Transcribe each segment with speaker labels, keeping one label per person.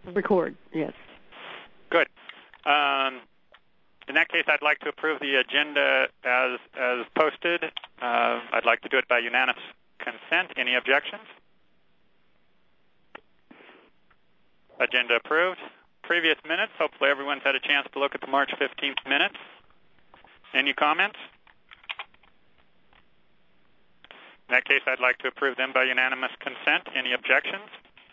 Speaker 1: Record, yes.
Speaker 2: Good. In that case, I'd like to approve the agenda as posted. I'd like to do it by unanimous consent. Any objections? Agenda approved. Previous minutes. Hopefully everyone's had a chance to look at the March 15th minutes. Any comments? In that case, I'd like to approve them by unanimous consent. Any objections?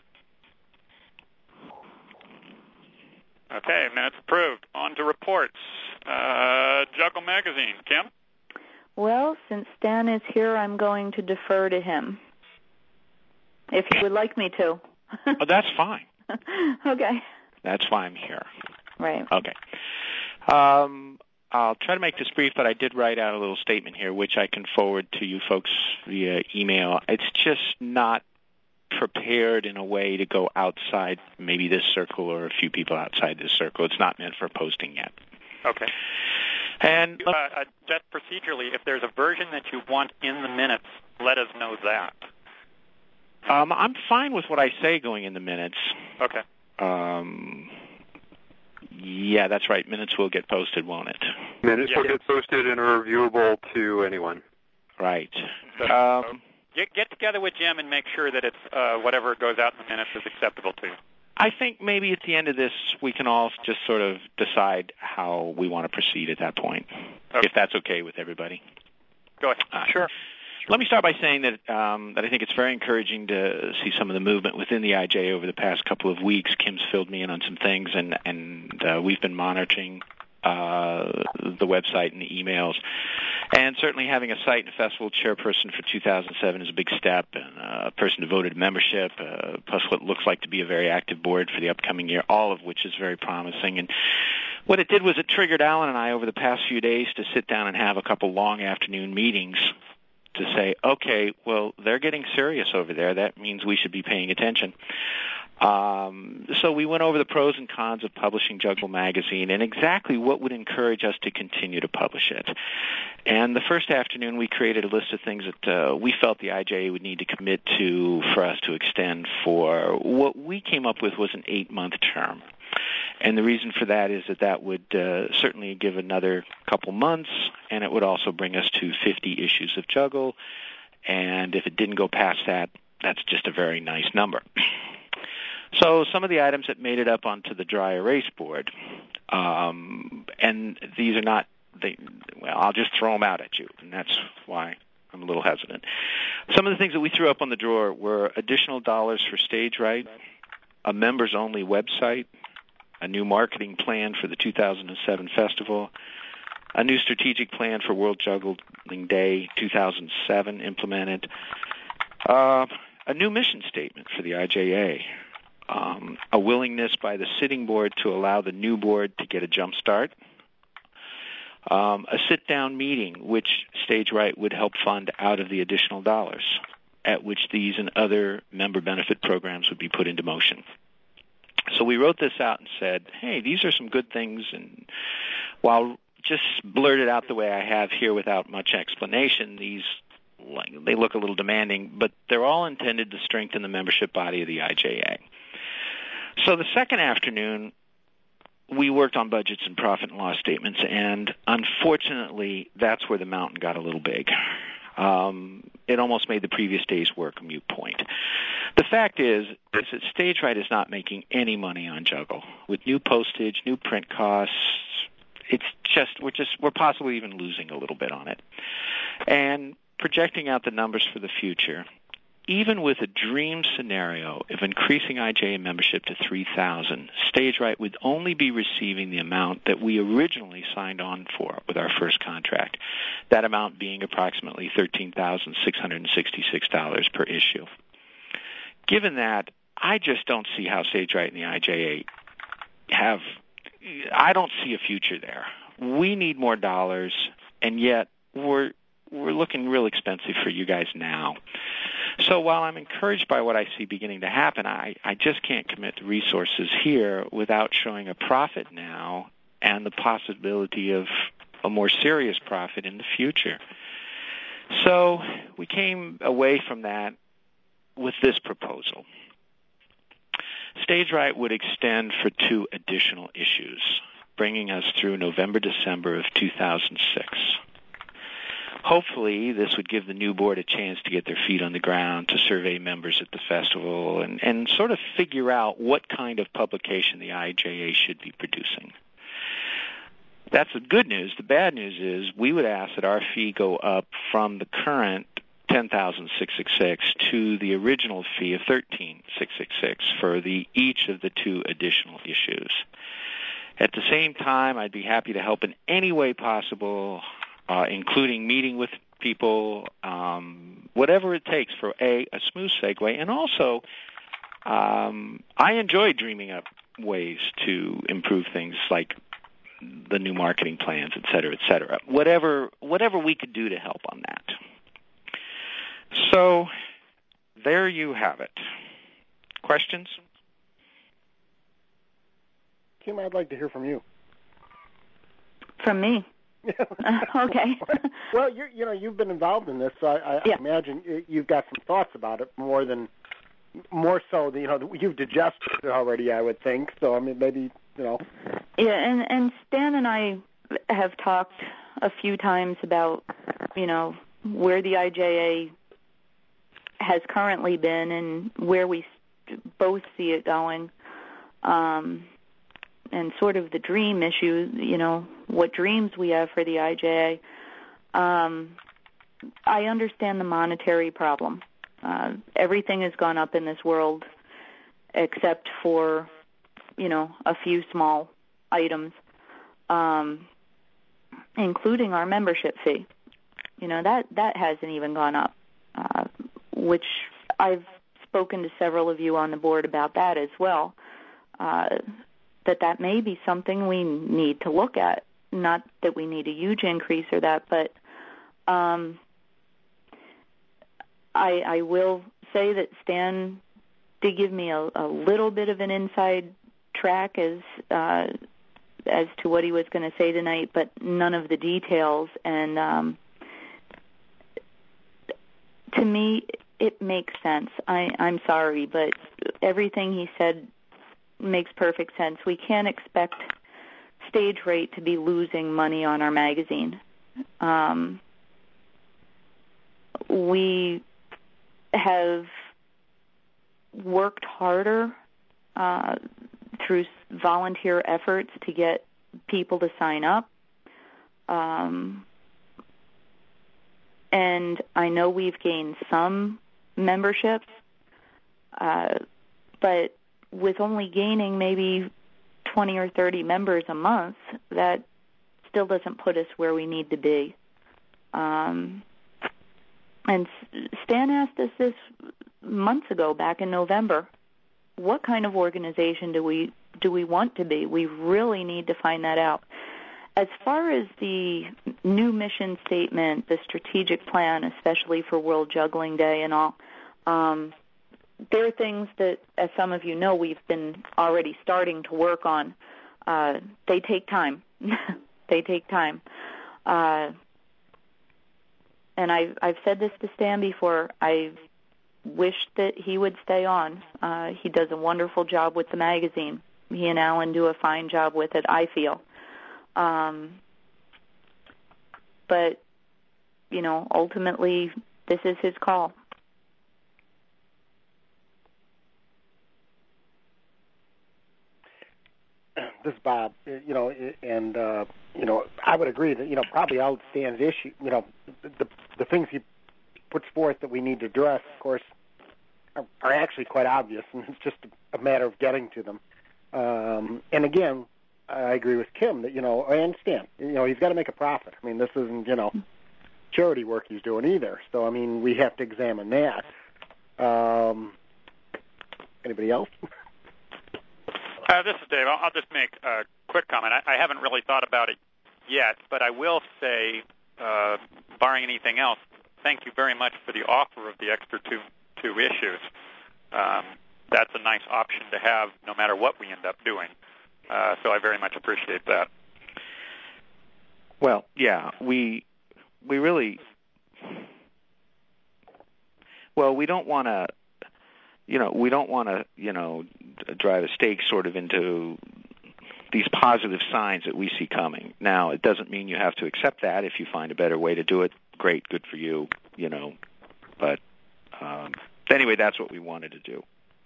Speaker 2: Okay, minutes approved. On to reports. Juggle Magazine. Kim?
Speaker 3: Well, since Stan is here, I'm going to defer to him, if you would like me to.
Speaker 4: Oh, that's fine.
Speaker 3: Okay.
Speaker 4: That's why I'm here.
Speaker 3: Right.
Speaker 4: Okay. I'll try to make this brief, but I did write out a little statement here, which I can forward to you folks via email. It's just not prepared in a way to go outside maybe this circle or a few people outside this circle. It's not meant for posting yet.
Speaker 2: Okay.
Speaker 4: And
Speaker 2: just procedurally, if there's a version that you want in the minutes, let us know that.
Speaker 4: I'm fine with what I say going in the minutes.
Speaker 2: Okay.
Speaker 4: Yeah, that's right. Minutes will get posted, won't it?
Speaker 5: Minutes will get posted and are reviewable to anyone.
Speaker 4: Right.
Speaker 2: Get together with Jim and make sure that it's whatever goes out in the minutes is acceptable to you.
Speaker 4: I think maybe at the end of this, we can all just sort of decide how we want to proceed at that point, if that's okay with everybody.
Speaker 2: Go ahead.
Speaker 4: Sure. Let me start by saying that I think it's very encouraging to see some of the movement within the IJ over the past couple of weeks. Kim's filled me in on some things, and we've been monitoring the website and the emails. And certainly having a site and a festival chairperson for 2007 is a big step, and a person devoted to membership, plus what looks like to be a very active board for the upcoming year, all of which is very promising. And what it did was it triggered Alan and I over the past few days to sit down and have a couple long afternoon meetings to say, okay, well, they're getting serious over there. That means we should be paying attention. So we went over the pros and cons of publishing Juggle Magazine and exactly what would encourage us to continue to publish it. And the first afternoon, we created a list of things that we felt the IJA would need to commit to for us to extend for what we came up with was an 8-month term. And the reason for that is that would certainly give another couple months, and it would also bring us to 50 issues of Juggle. And if it didn't go past that, that's just a very nice number. So some of the items that made it up onto the dry erase board, and these are not, I'll just throw them out at you, and that's why I'm a little hesitant. Some of the things that we threw up on the drawer were additional dollars for stage right, a members-only website, a new marketing plan for the 2007 festival, a new strategic plan for World Juggling Day 2007 implemented, a new mission statement for the IJA, a willingness by the sitting board to allow the new board to get a jump start, a sit-down meeting, which Stage Right would help fund out of the additional dollars, at which these and other member benefit programs would be put into motion. So we wrote this out and said, hey, these are some good things, and while just blurted out the way I have here without much explanation, they look a little demanding, but they're all intended to strengthen the membership body of the IJA. So the second afternoon, we worked on budgets and profit and loss statements, and unfortunately, that's where the mountain got a little big. It almost made the previous day's work a moot point. The fact is that Stage Right is not making any money on Juggle. With new postage, new print costs, we're possibly even losing a little bit on it. And projecting out the numbers for the future, even with a dream scenario of increasing IJA membership to 3,000, Stage Right would only be receiving the amount that we originally signed on for with our first contract, that amount being approximately $13,666 per issue. Given that, I just don't see how Stage Right and the IJA I don't see a future there. We need more dollars, and yet we're looking real expensive for you guys now. So while I'm encouraged by what I see beginning to happen, I just can't commit the resources here without showing a profit now and the possibility of a more serious profit in the future. So we came away from that with this proposal. stage right would extend for 2 additional issues, bringing us through November, December of 2006. Hopefully, this would give the new board a chance to get their feet on the ground, to survey members at the festival, and sort of figure out what kind of publication the IJA should be producing. That's the good news. The bad news is we would ask that our fee go up from the current $10,666 to the original fee of $13,666 for each of the 2 additional issues. At the same time, I'd be happy to help in any way possible, including meeting with people, whatever it takes for a smooth segue. And also, I enjoy dreaming up ways to improve things like the new marketing plans, et cetera, et cetera. Whatever we could do to help on that. So there you have it. Questions?
Speaker 1: Kim, I'd like to hear from you.
Speaker 3: From me? Okay.
Speaker 1: Well, you've been involved in this, so I imagine you've got some thoughts about it more so that you've digested it already, I would think. So I mean, maybe.
Speaker 3: Yeah, and Stan and I have talked a few times about where the IJA has currently been and where we both see it going, and sort of the dream issue, what dreams we have for the IJA. I understand the monetary problem. Everything has gone up in this world except for, a few small items, including our membership fee. That hasn't even gone up, which I've spoken to several of you on the board about that as well, that may be something we need to look at. Not that we need a huge increase or that, but I will say that Stan did give me a little bit of an inside track as to what he was going to say tonight, but none of the details. And to me, it makes sense. I'm sorry, but everything he said makes perfect sense. We can't expect Stage Right to be losing money on our magazine. We have worked harder through volunteer efforts to get people to sign up. And I know we've gained some memberships, but with only gaining maybe 20 or 30 members a month, that still doesn't put us where we need to be. And Stan asked us this months ago, back in November. What kind of organization do we want to be? We really need to find that out. As far as the new mission statement, the strategic plan, especially for World Juggling Day and all, there are things that, as some of you know, we've been already starting to work on. They take time. They take time. And I've said this to Stan before. I wish that he would stay on. He does a wonderful job with the magazine. He and Alan do a fine job with it, I feel. But, ultimately, this is his call.
Speaker 1: This is Bob, and I would agree that, probably all Stan's issue, the things he puts forth that we need to address, of course, are actually quite obvious, and it's just a matter of getting to them. And again, I agree with Kim that, I understand, he's got to make a profit. I mean, this isn't, charity work he's doing either. So, I mean, we have to examine that. Anybody else?
Speaker 2: This is Dave. I'll just make a quick comment. I haven't really thought about it yet, but I will say, barring anything else, thank you very much for the offer of the extra two issues. That's a nice option to have no matter what we end up doing. So I very much appreciate that.
Speaker 4: Well, yeah, we really, we don't want to we don't want to, drive a stake sort of into these positive signs that we see coming. Now, it doesn't mean you have to accept that. If you find a better way to do it, great, good for you, But anyway, that's what we wanted to do.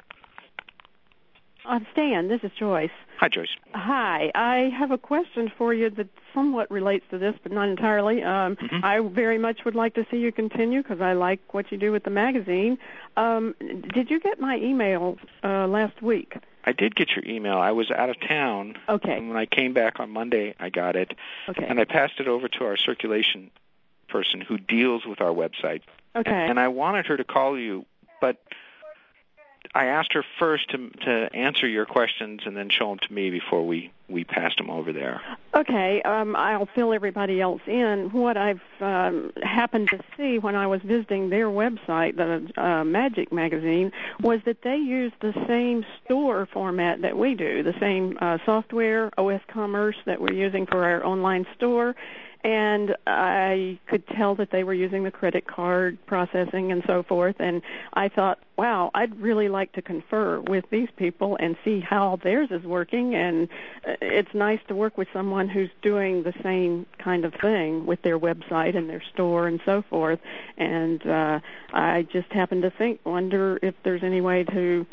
Speaker 6: Stan, this is Joyce.
Speaker 4: Hi, Joyce.
Speaker 6: Hi. I have a question for you that somewhat relates to this, but not entirely. I very much would like to see you continue because I like what you do with the magazine. Did you get my email last week?
Speaker 4: I did get your email. I was out of town.
Speaker 6: Okay.
Speaker 4: And when I came back on Monday, I got it.
Speaker 6: Okay.
Speaker 4: And I passed it over to our circulation person who deals with our website.
Speaker 6: Okay.
Speaker 4: And I wanted her to call you, but I asked her first to answer your questions and then show them to me before we passed them over there.
Speaker 6: Okay, I'll fill everybody else in. What I've happened to see when I was visiting their website, the Magic magazine, was that they use the same store format that we do, the same software, OS Commerce, that we're using for our online store. And I could tell that they were using the credit card processing and so forth. And I thought, wow, I'd really like to confer with these people and see how theirs is working. And it's nice to work with someone who's doing the same kind of thing with their website and their store and so forth. And I just happened to wonder if there's any way to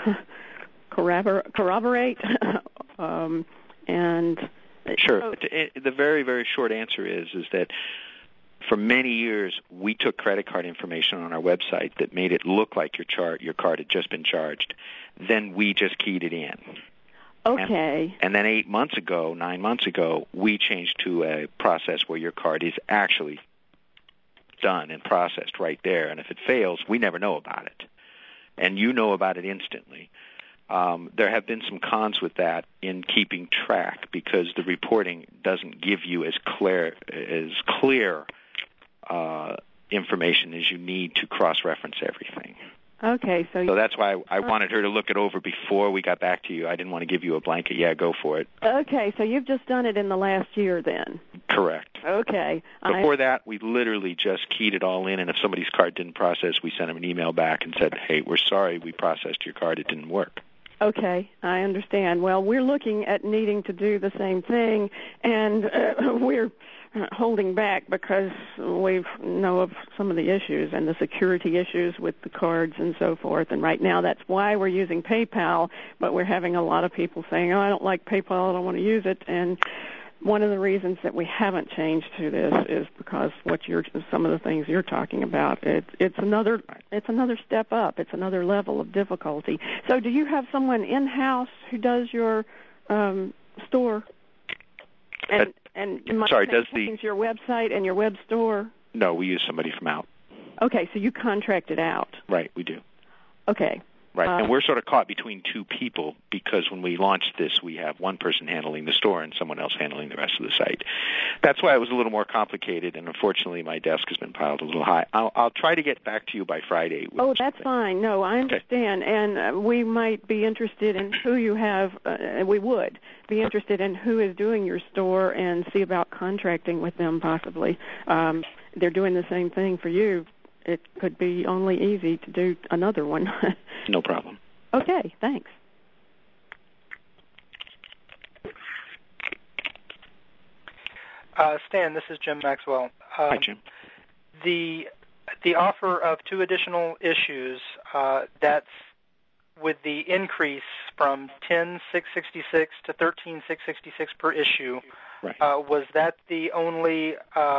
Speaker 6: corroborate and...
Speaker 4: Sure. The very, very short answer is that for many years we took credit card information on our website that made it look like your card had just been charged. Then we just keyed it in.
Speaker 6: Okay.
Speaker 4: And then 9 months ago, we changed to a process where your card is actually done and processed right there. And if it fails, we never know about it. And you know about it instantly. There have been some cons with that in keeping track because the reporting doesn't give you as clear information as you need to cross-reference everything.
Speaker 6: Okay,
Speaker 4: so that's why I wanted her to look it over before we got back to you. I didn't want to give you a blanket, yeah, go for it.
Speaker 6: Okay, so you've just done it in the last year then?
Speaker 4: Correct.
Speaker 6: Okay.
Speaker 4: Before that, we literally just keyed it all in, and if somebody's card didn't process, we sent them an email back and said, hey, we're sorry, we processed your card, it didn't work.
Speaker 6: Okay, I understand. Well, we're looking at needing to do the same thing, and we're holding back because we know of some of the issues and the security issues with the cards and so forth. And right now that's why we're using PayPal, but we're having a lot of people saying, oh, I don't like PayPal, I don't want to use it. And one of the reasons that we haven't changed to this is because some of the things you're talking about. It's another step up. It's another level of difficulty. So, do you have someone in-house who does your store? Does your website and your web store?
Speaker 4: No, we use somebody from out.
Speaker 6: Okay, so you contract it out.
Speaker 4: Right, we do.
Speaker 6: Okay.
Speaker 4: Right, and we're sort of caught between two people because when we launched this, we have one person handling the store and someone else handling the rest of the site. That's why it was a little more complicated, and unfortunately my desk has been piled a little high. I'll try to get back to you by Friday.
Speaker 6: Oh, that's fine. No, I understand, and we might be interested in who you have, we would be interested in who is doing your store and see about contracting with them possibly. They're doing the same thing for you. It could be only easy to do another one.
Speaker 4: No problem.
Speaker 6: Okay, thanks.
Speaker 7: Stan, this is Jim Maxwell.
Speaker 4: Hi, Jim.
Speaker 7: The offer of 2 additional issues, that's with the increase from 10,666 to 13,666 per issue.
Speaker 4: Right.
Speaker 7: Was that the only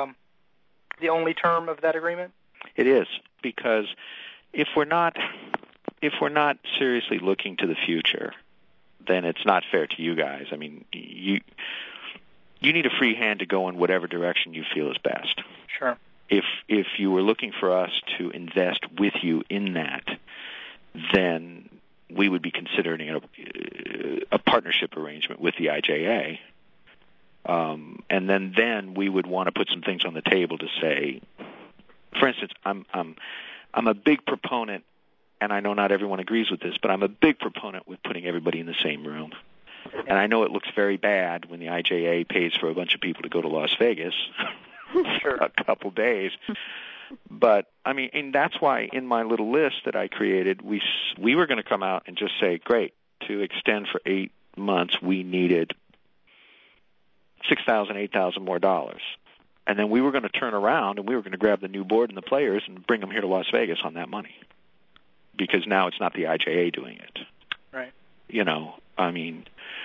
Speaker 7: term of that agreement?
Speaker 4: It is, because if we're not seriously looking to the future, then it's not fair to you guys. I mean, you need a free hand to go in whatever direction you feel is best.
Speaker 7: Sure.
Speaker 4: If you were looking for us to invest with you in that, then we would be considering a partnership arrangement with the IJA. And then we would want to put some things on the table to say, for instance, I'm a big proponent, and I know not everyone agrees with this, but I'm a big proponent with putting everybody in the same room. And I know it looks very bad when the IJA pays for a bunch of people to go to Las Vegas
Speaker 7: sure.
Speaker 4: a couple days. But I mean, and that's why in my little list that I created, we were going to come out and just say, great, to extend for 8 months, we needed $6,000, $8,000 more dollars. And then we were going to turn around and we were going to grab the new board and the players and bring them here to Las Vegas on that money. Because now it's not the IJA doing it.
Speaker 7: Right.
Speaker 4: You know, I mean,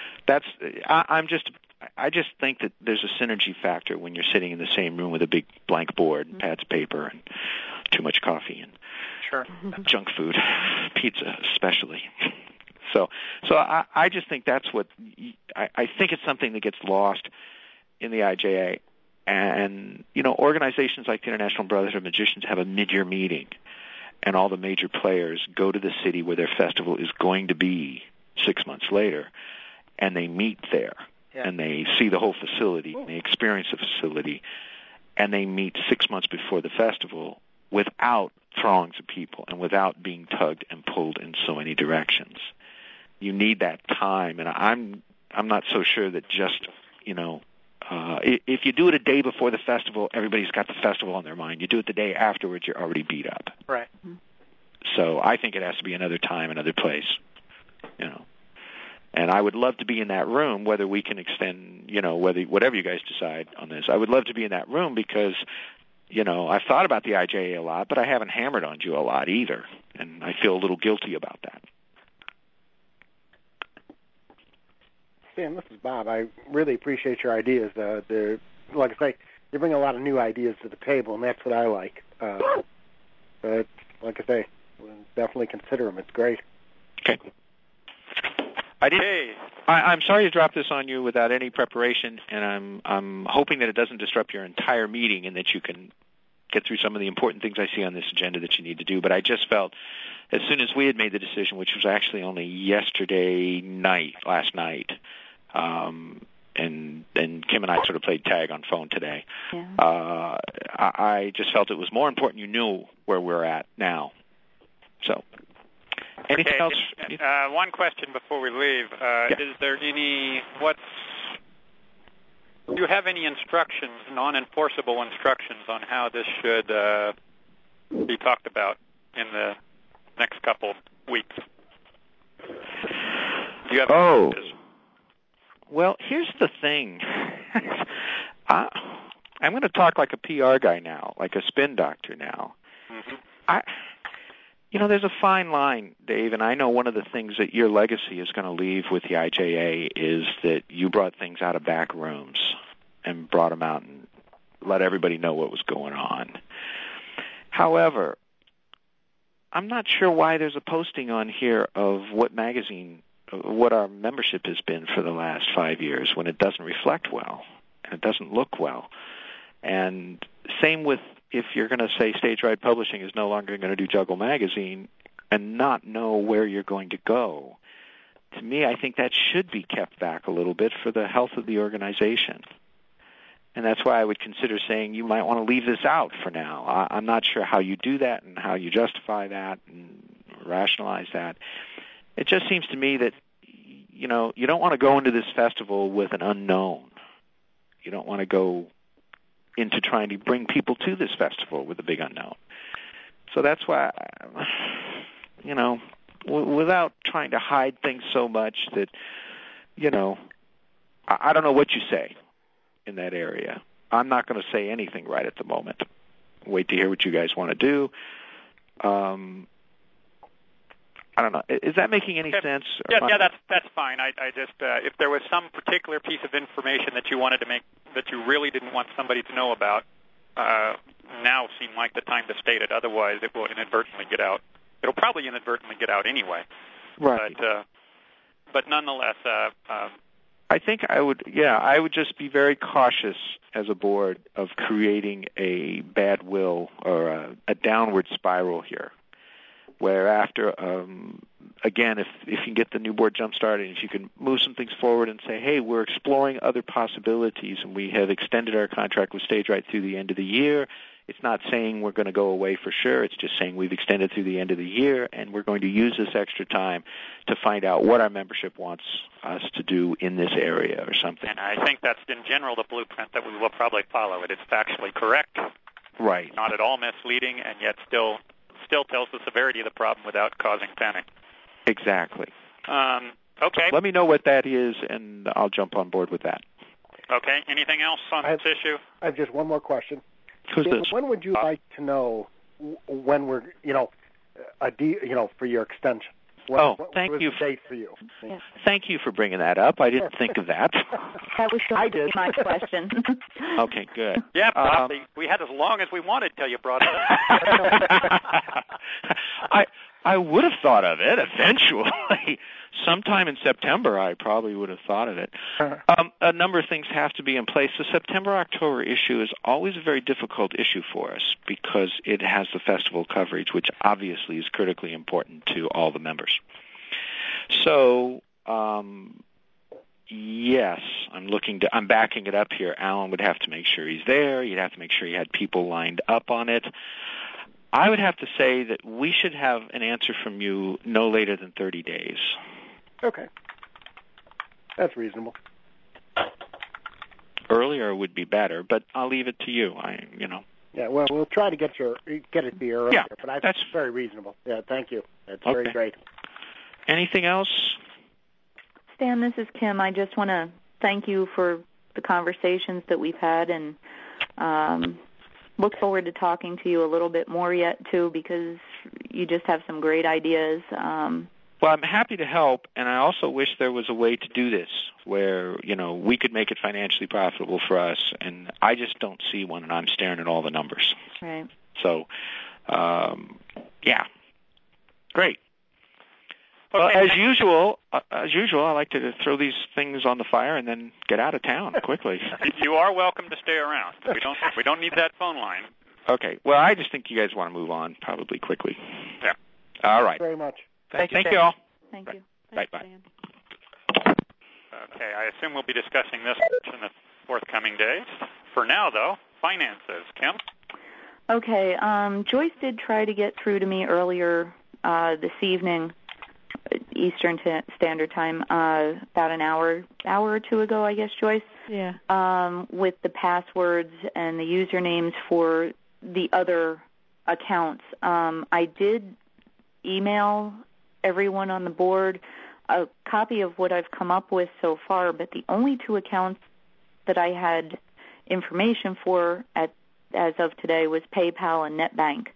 Speaker 4: I just think that there's a synergy factor when you're sitting in the same room with a big blank board and pads of paper and too much coffee and
Speaker 7: sure.
Speaker 4: junk food, pizza especially. So I just think that's what I think it's something that gets lost in the IJA. And, you know, organizations like the International Brotherhood of Magicians have a mid-year meeting, and all the major players go to the city where their festival is going to be 6 months later, and they meet there, and they see the whole facility, and they experience the facility, and they meet 6 months before the festival without throngs of people and without being tugged and pulled in so many directions. You need that time, and I'm not so sure that just, you know, if you do it a day before the festival, everybody's got the festival on their mind. You do it the day afterwards, you're already beat up.
Speaker 7: Right.
Speaker 4: So I think it has to be another time, another place, you know. And I would love to be in that room, whether we can extend, you know, whatever you guys decide on this. I would love to be in that room because, you know, I've thought about the IJA a lot, but I haven't hammered on you a lot either, and I feel a little guilty about that.
Speaker 1: Stan, this is Bob. I really appreciate your ideas. Like I say, you bring a lot of new ideas to the table, and that's what I like. But like I say, we'll definitely consider them. It's great.
Speaker 4: Okay. I'm sorry to drop this on you without any preparation, and I'm hoping that it doesn't disrupt your entire meeting and that you can get through some of the important things I see on this agenda that you need to do. But I just felt, as soon as we had made the decision, which was actually only last night, and Kim and I sort of played tag on phone today. Yeah. I just felt it was more important you knew where we're at now. So, anything else?
Speaker 2: One question before we leave. Is there do you have any instructions, non-enforceable instructions on how this should be talked about in the next couple weeks? Do you have any messages?
Speaker 4: Well, here's the thing. I'm going to talk like a PR guy now, like a spin doctor now. Mm-hmm. You know, there's a fine line, Dave, and I know one of the things that your legacy is going to leave with the IJA is that you brought things out of back rooms and brought them out and let everybody know what was going on. However, I'm not sure why there's a posting on here of what our membership has been for the last 5 years when it doesn't reflect well and it doesn't look well. And same with if you're going to say Stage Right Publishing is no longer going to do Juggle Magazine and not know where you're going to go. To me, I think that should be kept back a little bit for the health of the organization. And that's why I would consider saying you might want to leave this out for now. I'm not sure how you do that and how you justify that and rationalize that. It just seems to me that, you know, you don't want to go into this festival with an unknown. You don't want to go into trying to bring people to this festival with a big unknown. So that's why, you know, without trying to hide things so much that, you know, I don't know what you say in that area. I'm not going to say anything right at the moment. Wait to hear what you guys want to do. I don't know. Is that making any sense?
Speaker 2: Yeah, that's fine. I just if there was some particular piece of information that you wanted to make that you really didn't want somebody to know about, now seemed like the time to state it. Otherwise, it will inadvertently get out. It'll probably inadvertently get out anyway.
Speaker 4: Right.
Speaker 2: But nonetheless,
Speaker 4: I think I would just be very cautious as a board of creating a bad will or a downward spiral here. Whereafter, again, if you can get the new board jump-started, if you can move some things forward and say, hey, we're exploring other possibilities, and we have extended our contract with Stage Right through the end of the year. It's not saying we're going to go away for sure. It's just saying we've extended through the end of the year, and we're going to use this extra time to find out what our membership wants us to do in this area or something.
Speaker 2: And I think that's, in general, the blueprint that we will probably follow. It is factually correct.
Speaker 4: Right.
Speaker 2: Not at all misleading, and yet still tells the severity of the problem without causing panic.
Speaker 4: Exactly.
Speaker 2: Okay.
Speaker 4: Let me know what that is, and I'll jump on board with that.
Speaker 2: Okay. Anything else on this issue?
Speaker 1: I have just one more question.
Speaker 4: Who's this?
Speaker 1: When would you like to know when we're, for your extension?
Speaker 4: Thank you.
Speaker 1: The date for you?
Speaker 3: Yes.
Speaker 4: Thanit you for bringing that up. I didn't think of that.
Speaker 3: That was going to be my question.
Speaker 4: Okay, good.
Speaker 2: Yeah, Bob, we had as long as we wanted till you brought it up.
Speaker 4: I would have thought of it eventually. Sometime in September, I probably would have thought of it. A number of things have to be in place. The September-October issue is always a very difficult issue for us because it has the festival coverage, which obviously is critically important to all the members. So, yes, I'm backing it up here. Alan would have to make sure he's there. You'd have to make sure you had people lined up on it. I would have to say that we should have an answer from you no later than 30 days.
Speaker 1: Okay. That's reasonable.
Speaker 4: Earlier would be better, but I'll leave it to you.
Speaker 1: Yeah, well, we'll try to get it to you earlier,
Speaker 4: yeah,
Speaker 1: but that's very reasonable. Yeah, thank you. That's very great.
Speaker 4: Anything else?
Speaker 3: Stan, this is Kim. I just want to thank you for the conversations that we've had, and look forward to talking to you a little bit more yet, too, because you just have some great ideas.
Speaker 4: Well, I'm happy to help, and I also wish there was a way to do this where, we could make it financially profitable for us, and I just don't see one, and I'm staring at all the numbers.
Speaker 3: Right.
Speaker 4: So, yeah. Great.
Speaker 2: Okay.
Speaker 4: Well, as usual, I like to throw these things on the fire and then get out of town quickly.
Speaker 2: You are welcome to stay around. We don't need that phone line.
Speaker 4: Okay. Well, I just think you guys want to move on probably quickly.
Speaker 2: Yeah.
Speaker 4: All right.
Speaker 1: Thank you very much.
Speaker 2: Thank
Speaker 4: you all.
Speaker 3: Thank you.
Speaker 4: Bye.
Speaker 2: Okay, I assume we'll be discussing this in the forthcoming days. For now, though, finances. Kim?
Speaker 3: Okay, Joyce did try to get through to me earlier this evening, Eastern Standard Time, about an hour or two ago, I guess, Joyce.
Speaker 6: Yeah.
Speaker 3: With the passwords and the usernames for the other accounts. I did email everyone on the board a copy of what I've come up with so far, but the only two accounts that I had information for as of today was PayPal and NetBank.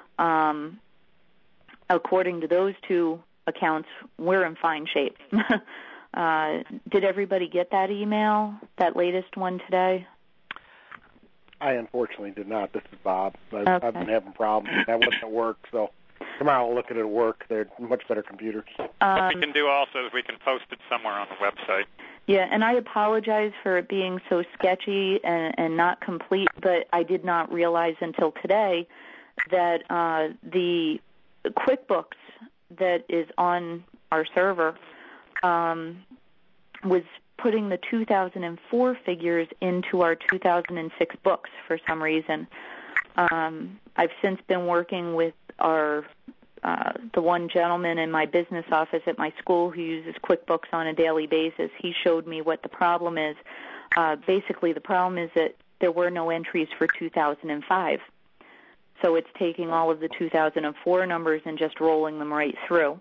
Speaker 3: According to those two accounts, we're in fine shape. Did everybody get that email, that latest one today?
Speaker 1: I unfortunately did not. This is Bob.
Speaker 3: Okay.
Speaker 1: I've been having problems. That wasn't at work, so tomorrow I'll look at it at work. They're much better computers.
Speaker 2: What we can do also is we can post it somewhere on the website.
Speaker 3: Yeah, and I apologize for it being so sketchy and not complete, but I did not realize until today that the QuickBooks that is on our server was putting the 2004 figures into our 2006 books for some reason. I've since been working with the one gentleman in my business office at my school who uses QuickBooks on a daily basis. He showed me what the problem is. Basically, the problem is that there were no entries for 2005. So it's taking all of the 2004 numbers and just rolling them right through.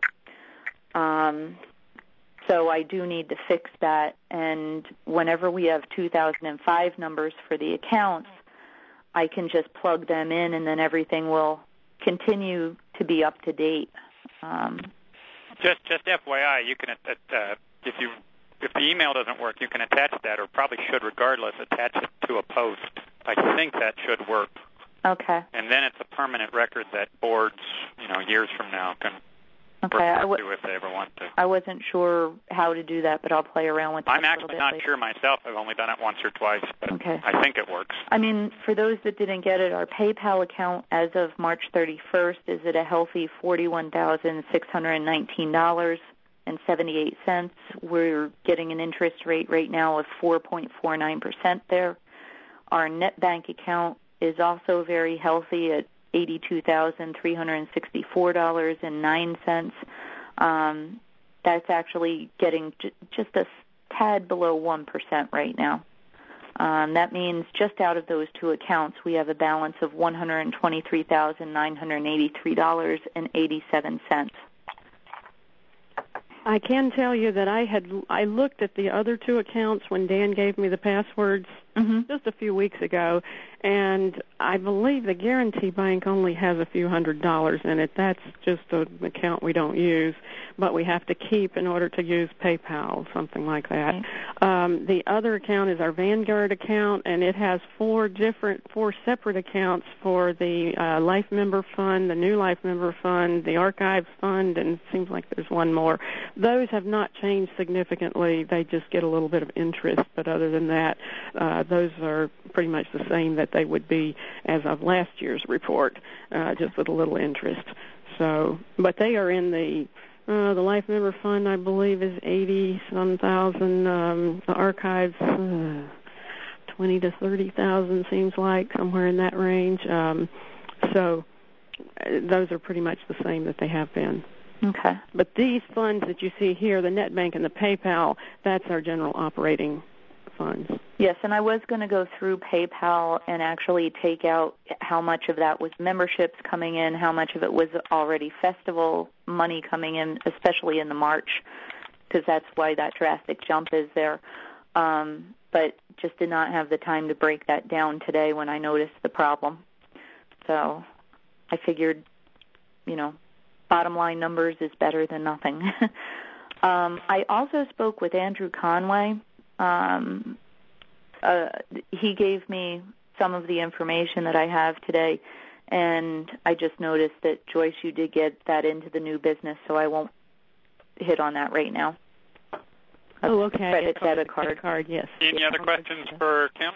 Speaker 3: So I do need to fix that. And whenever we have 2005 numbers for the accounts, I can just plug them in, and then everything will continue to be up to date.
Speaker 2: Just FYI, you can if the email doesn't work, you can attach that, or probably should regardless, attach it to a post. I think that should work.
Speaker 3: Okay.
Speaker 2: And then it's a permanent record that boards, years from now can refer to if they ever want to.
Speaker 3: I wasn't sure how to do that, but I'll play around with that.
Speaker 2: I'm actually not sure myself. I've only done it once or twice, but I think it works.
Speaker 3: I mean, for those that didn't get it, our PayPal account as of March 31st is at a healthy $41,619.78. We're getting an interest rate right now of 4.49% there. Our NetBank account is also very healthy at $82,364.09. That's actually getting just a tad below 1% right now. That means just out of those two accounts, we have a balance of $123,983.87.
Speaker 6: I can tell you that I looked at the other two accounts when Dan gave me the passwords just a few weeks ago, and I believe the Guarantee Bank only has a few $100s in it. That's just an account we don't use, but we have to keep in order to use PayPal, something like that.
Speaker 3: Okay.
Speaker 6: The other account is our Vanguard account, and it has four separate accounts for the Life Member Fund, the New Life Member Fund, the Archives Fund, and it seems like there's one more. Those have not changed significantly. They just get a little bit of interest, but other than that, those are pretty much the same that they would be as of last year's report, just with a little interest. So, but they are in the Life Member Fund, I believe, is 80-some thousand. The Archives, 20 to 30,000 seems like, somewhere in that range. So those are pretty much the same that they have been.
Speaker 3: Okay.
Speaker 6: But these funds that you see here, the NetBank and the PayPal, that's our general operating funds.
Speaker 3: Yes, and I was going to go through PayPal and actually take out how much of that was memberships coming in, how much of it was already festival money coming in, especially in the March, because that's why that drastic jump is there. But just did not have the time to break that down today when I noticed the problem. So I figured, bottom line numbers is better than nothing. I also spoke with Andrew Conway. He gave me some of the information that I have today, and I just noticed that, Joyce, you did get that into the new business, so I won't hit on that right now.
Speaker 6: Oh, okay.
Speaker 3: Credit debit card.
Speaker 6: Yes.
Speaker 2: Any other questions for Kim?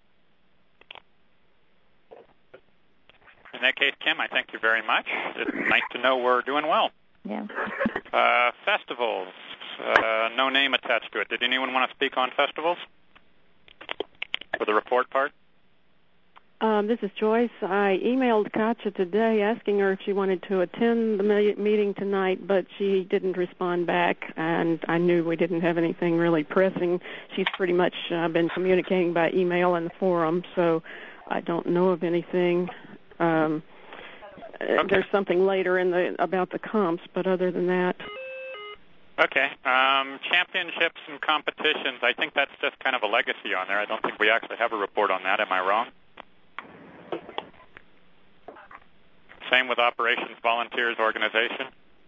Speaker 2: In that case, Kim, I thank you very much. It's nice to know we're doing well.
Speaker 3: Yeah.
Speaker 2: Festivals, no name attached to it. Did anyone want to speak on festivals for the report part?
Speaker 6: This is Joyce. I emailed Katja today asking her if she wanted to attend the meeting tonight, but she didn't respond back, and I knew we didn't have anything really pressing. She's pretty much been communicating by email and the forum, so I don't know of anything. Okay. There's something later about the comps, but other than that.
Speaker 2: Okay. Championships and competitions, I think that's just kind of a legacy on there. I don't think we actually have a report on that. Am I wrong? Same with Operations Volunteers Organization.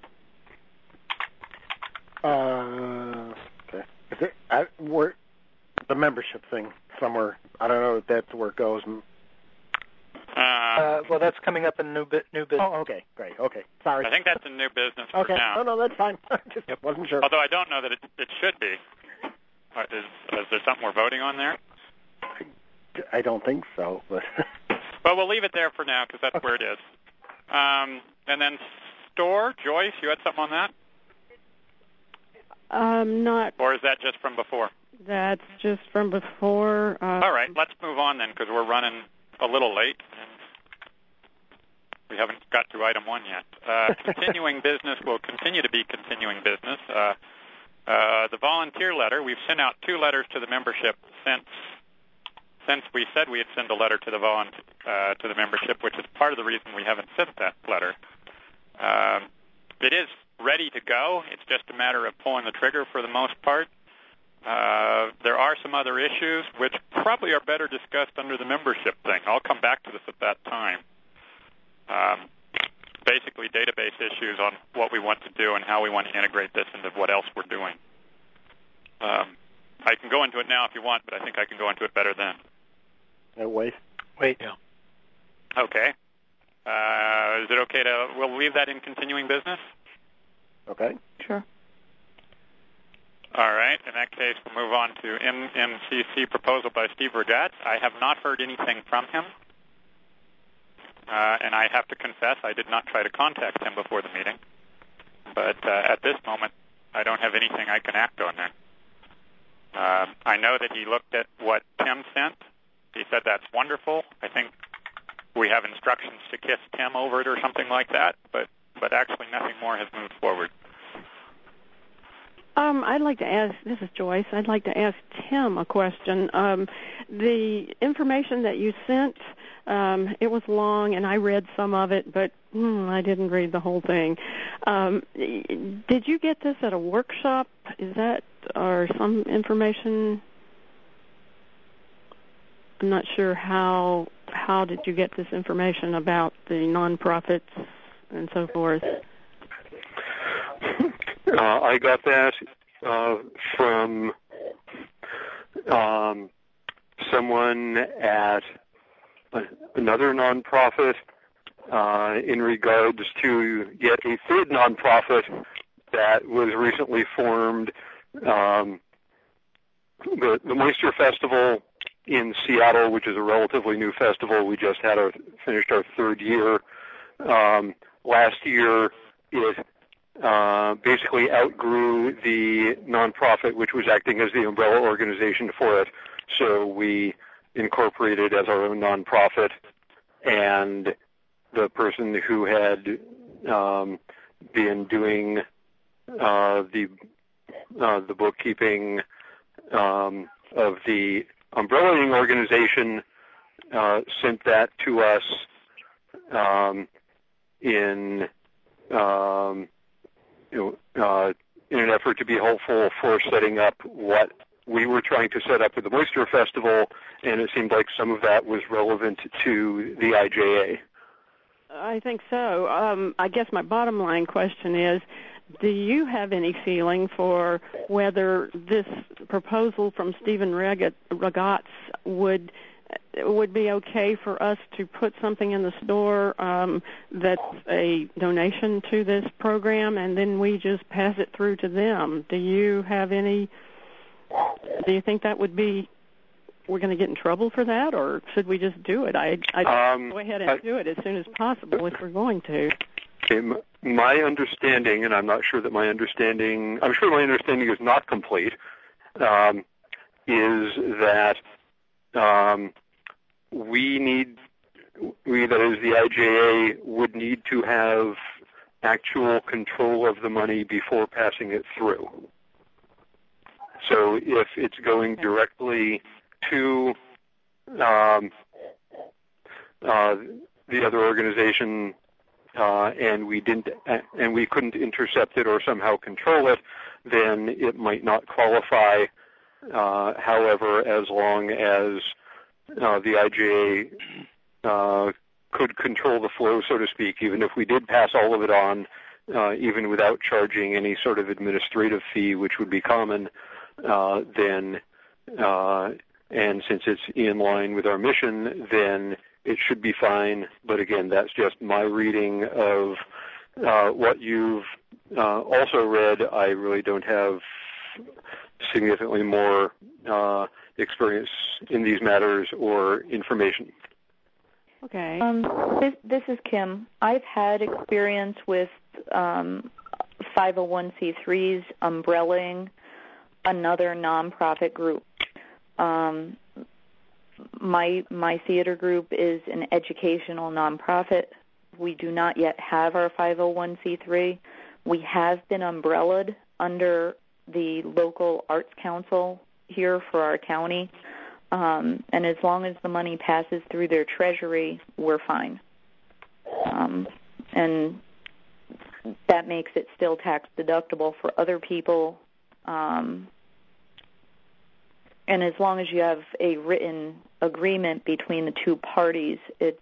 Speaker 1: Okay. Is it the membership thing somewhere? I don't know if that's where it goes.
Speaker 7: Well, that's coming up in new business.
Speaker 1: Oh, okay, great. Okay, sorry.
Speaker 2: I think that's in new business for
Speaker 1: okay.
Speaker 2: now.
Speaker 1: No, that's fine. Just wasn't sure.
Speaker 2: Although I don't know that it should be. Is there something we're voting on there?
Speaker 1: I don't think so. But
Speaker 2: well, we'll leave it there for now because that's where it is. And then store, Joyce, you had something on that?
Speaker 6: Not.
Speaker 2: Or is that just from before?
Speaker 6: That's just from before.
Speaker 2: All right, let's move on then because we're running a little late. And we haven't got to item 1 yet. Continuing business will continue to be continuing business. The volunteer letter, we've sent out 2 letters to the membership since we said we'd send a letter to the membership, which is part of the reason we haven't sent that letter. It is ready to go. It's just a matter of pulling the trigger for the most part. There are some other issues which probably are better discussed under the membership thing. I'll come back to this at that time. Basically database issues on what we want to do and how we want to integrate this into what else we're doing. I can go into it now if you want, but I think I can go into it better then.
Speaker 1: Wait.
Speaker 2: Yeah. Okay. Is it okay we'll leave that in continuing business?
Speaker 1: Okay.
Speaker 3: Sure.
Speaker 2: All right. In that case, we'll move on to MMCC proposal by Steve Regatz. I have not heard anything from him. And I have to confess, I did not try to contact him before the meeting. But at this moment, I don't have anything I can act on there. I know that he looked at what Tim sent. He said that's wonderful. I think we have instructions to kiss Tim over it or something like that, but actually nothing more has moved forward.
Speaker 6: I'd like to ask, this is Joyce, I'd like to ask Tim a question. The information that you sent, it was long, and I read some of it, but I didn't read the whole thing. Did you get this at a workshop? Is that, or some information? I'm not sure how did you get this information about the nonprofits and so forth?
Speaker 5: I got that from someone at another nonprofit in regards to yet a third nonprofit that was recently formed. The Moisture Festival in Seattle, which is a relatively new festival. We just finished our third year. Last year, it basically outgrew the nonprofit, which was acting as the umbrella organization for it. So we incorporated as our own nonprofit, and the person who had been doing the bookkeeping of the umbrellaing organization sent that to us in an effort to be helpful for setting up what we were trying to set up with the Moisture Festival, and it seemed like some of that was relevant to the IJA.
Speaker 6: I think so. I guess my bottom line question is, do you have any feeling for whether this proposal from Stephen Ragatz would be okay for us to put something in the store that's a donation to this program, and then we just pass it through to them? Do you think that would be, we're going to get in trouble for that, or should we just do it? I'd go ahead and do it as soon as possible if we're going to.
Speaker 5: Okay, my understanding, and I'm sure my understanding is not complete, is that that is, the IJA would need to have actual control of the money before passing it through. So if it's going directly to the other organization, and we couldn't intercept it or somehow control it, then it might not qualify. However, as long as the IJA could control the flow, so to speak, even if we did pass all of it on, even without charging any sort of administrative fee, which would be common, then, and since it's in line with our mission, then it should be fine. But again, that's just my reading of what you've also read. I really don't have significantly more experience in these matters or information.
Speaker 6: Okay.
Speaker 3: This is Kim. I've had experience with 501c3s umbrellaing another nonprofit group. My theater group is an educational nonprofit. We do not yet have our 501c3. We have been umbrellaed under the local arts council here for our county, and as long as the money passes through their treasury, we're fine. And that makes it still tax deductible for other people. And as long as you have a written agreement between the two parties, it's,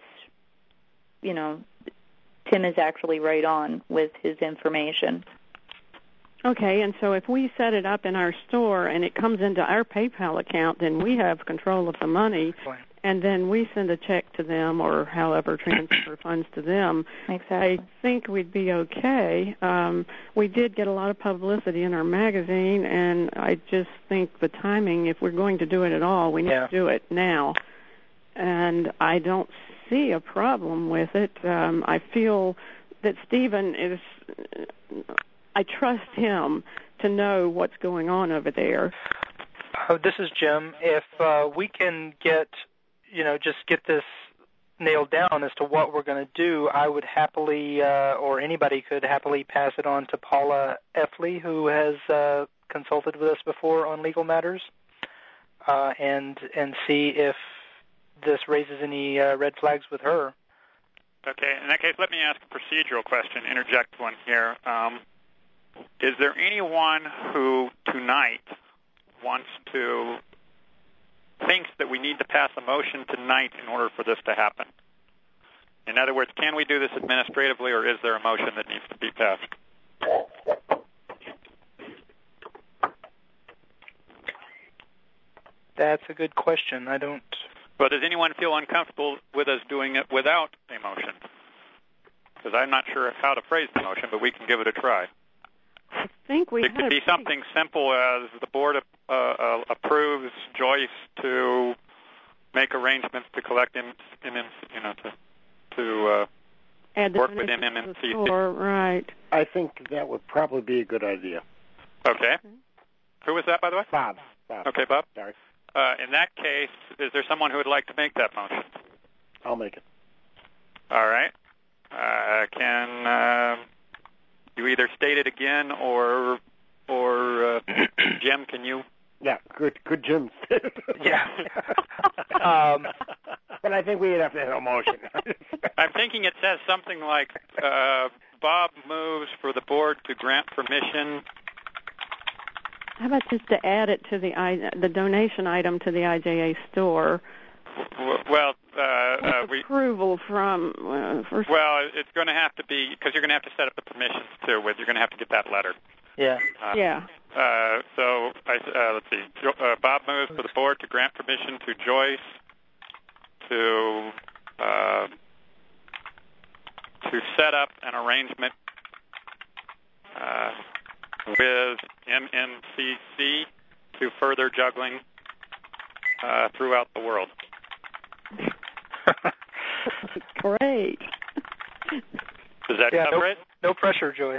Speaker 3: Tim is actually right on with his information.
Speaker 6: Okay, and so if we set it up in our store and it comes into our PayPal account, then we have control of the money, and then we send a check to them or however transfer funds to them.
Speaker 3: Exactly.
Speaker 6: I think we'd be okay. We did get a lot of publicity in our magazine, and I just think the timing, if we're going to do it at all, we need to do it now. And I don't see a problem with it. I feel that Stephen is... I trust him to know what's going on over there.
Speaker 7: This is Jim. If we can get this nailed down as to what we're going to do, I would happily, or anybody could happily pass it on to Paula Effley, who has consulted with us before on legal matters, and see if this raises any red flags with her.
Speaker 2: Okay, in that case, let me ask a procedural question, interject one here. Is there anyone who tonight thinks that we need to pass a motion tonight in order for this to happen? In other words, can we do this administratively, or is there a motion that needs to be passed?
Speaker 7: That's a good question. I don't...
Speaker 2: But does anyone feel uncomfortable with us doing it without a motion? Because I'm not sure how to phrase the motion, but we can give it a try.
Speaker 6: I think
Speaker 2: it could be something simple as the board approves Joyce to make arrangements to collect to work with MMCC.
Speaker 6: Right.
Speaker 1: I think that would probably be a good idea.
Speaker 2: Okay. Who was that, by the way?
Speaker 1: Bob.
Speaker 2: Okay, Bob.
Speaker 1: Sorry.
Speaker 2: In that case, is there someone who would like to make that motion?
Speaker 1: I'll make it.
Speaker 2: All right. Can you either state it again or Jim, can you?
Speaker 1: Yeah, good Jim.
Speaker 7: Yeah.
Speaker 1: But I think we'd have to have a motion.
Speaker 2: I'm thinking it says something like Bob moves for the board to grant permission.
Speaker 6: How about just to add it to the donation item to the IJA store?
Speaker 2: Well,
Speaker 6: approval from first.
Speaker 2: Well, it's going to have to be because you're going to have to set up the permissions too. You're going to have to get that letter.
Speaker 7: Yeah.
Speaker 6: Yeah.
Speaker 2: So let's see. Bob moves for the board to grant permission to Joyce to set up an arrangement with MMCC to further juggling throughout the world.
Speaker 6: Great.
Speaker 2: Does that cover it?
Speaker 7: No pressure, Joyce.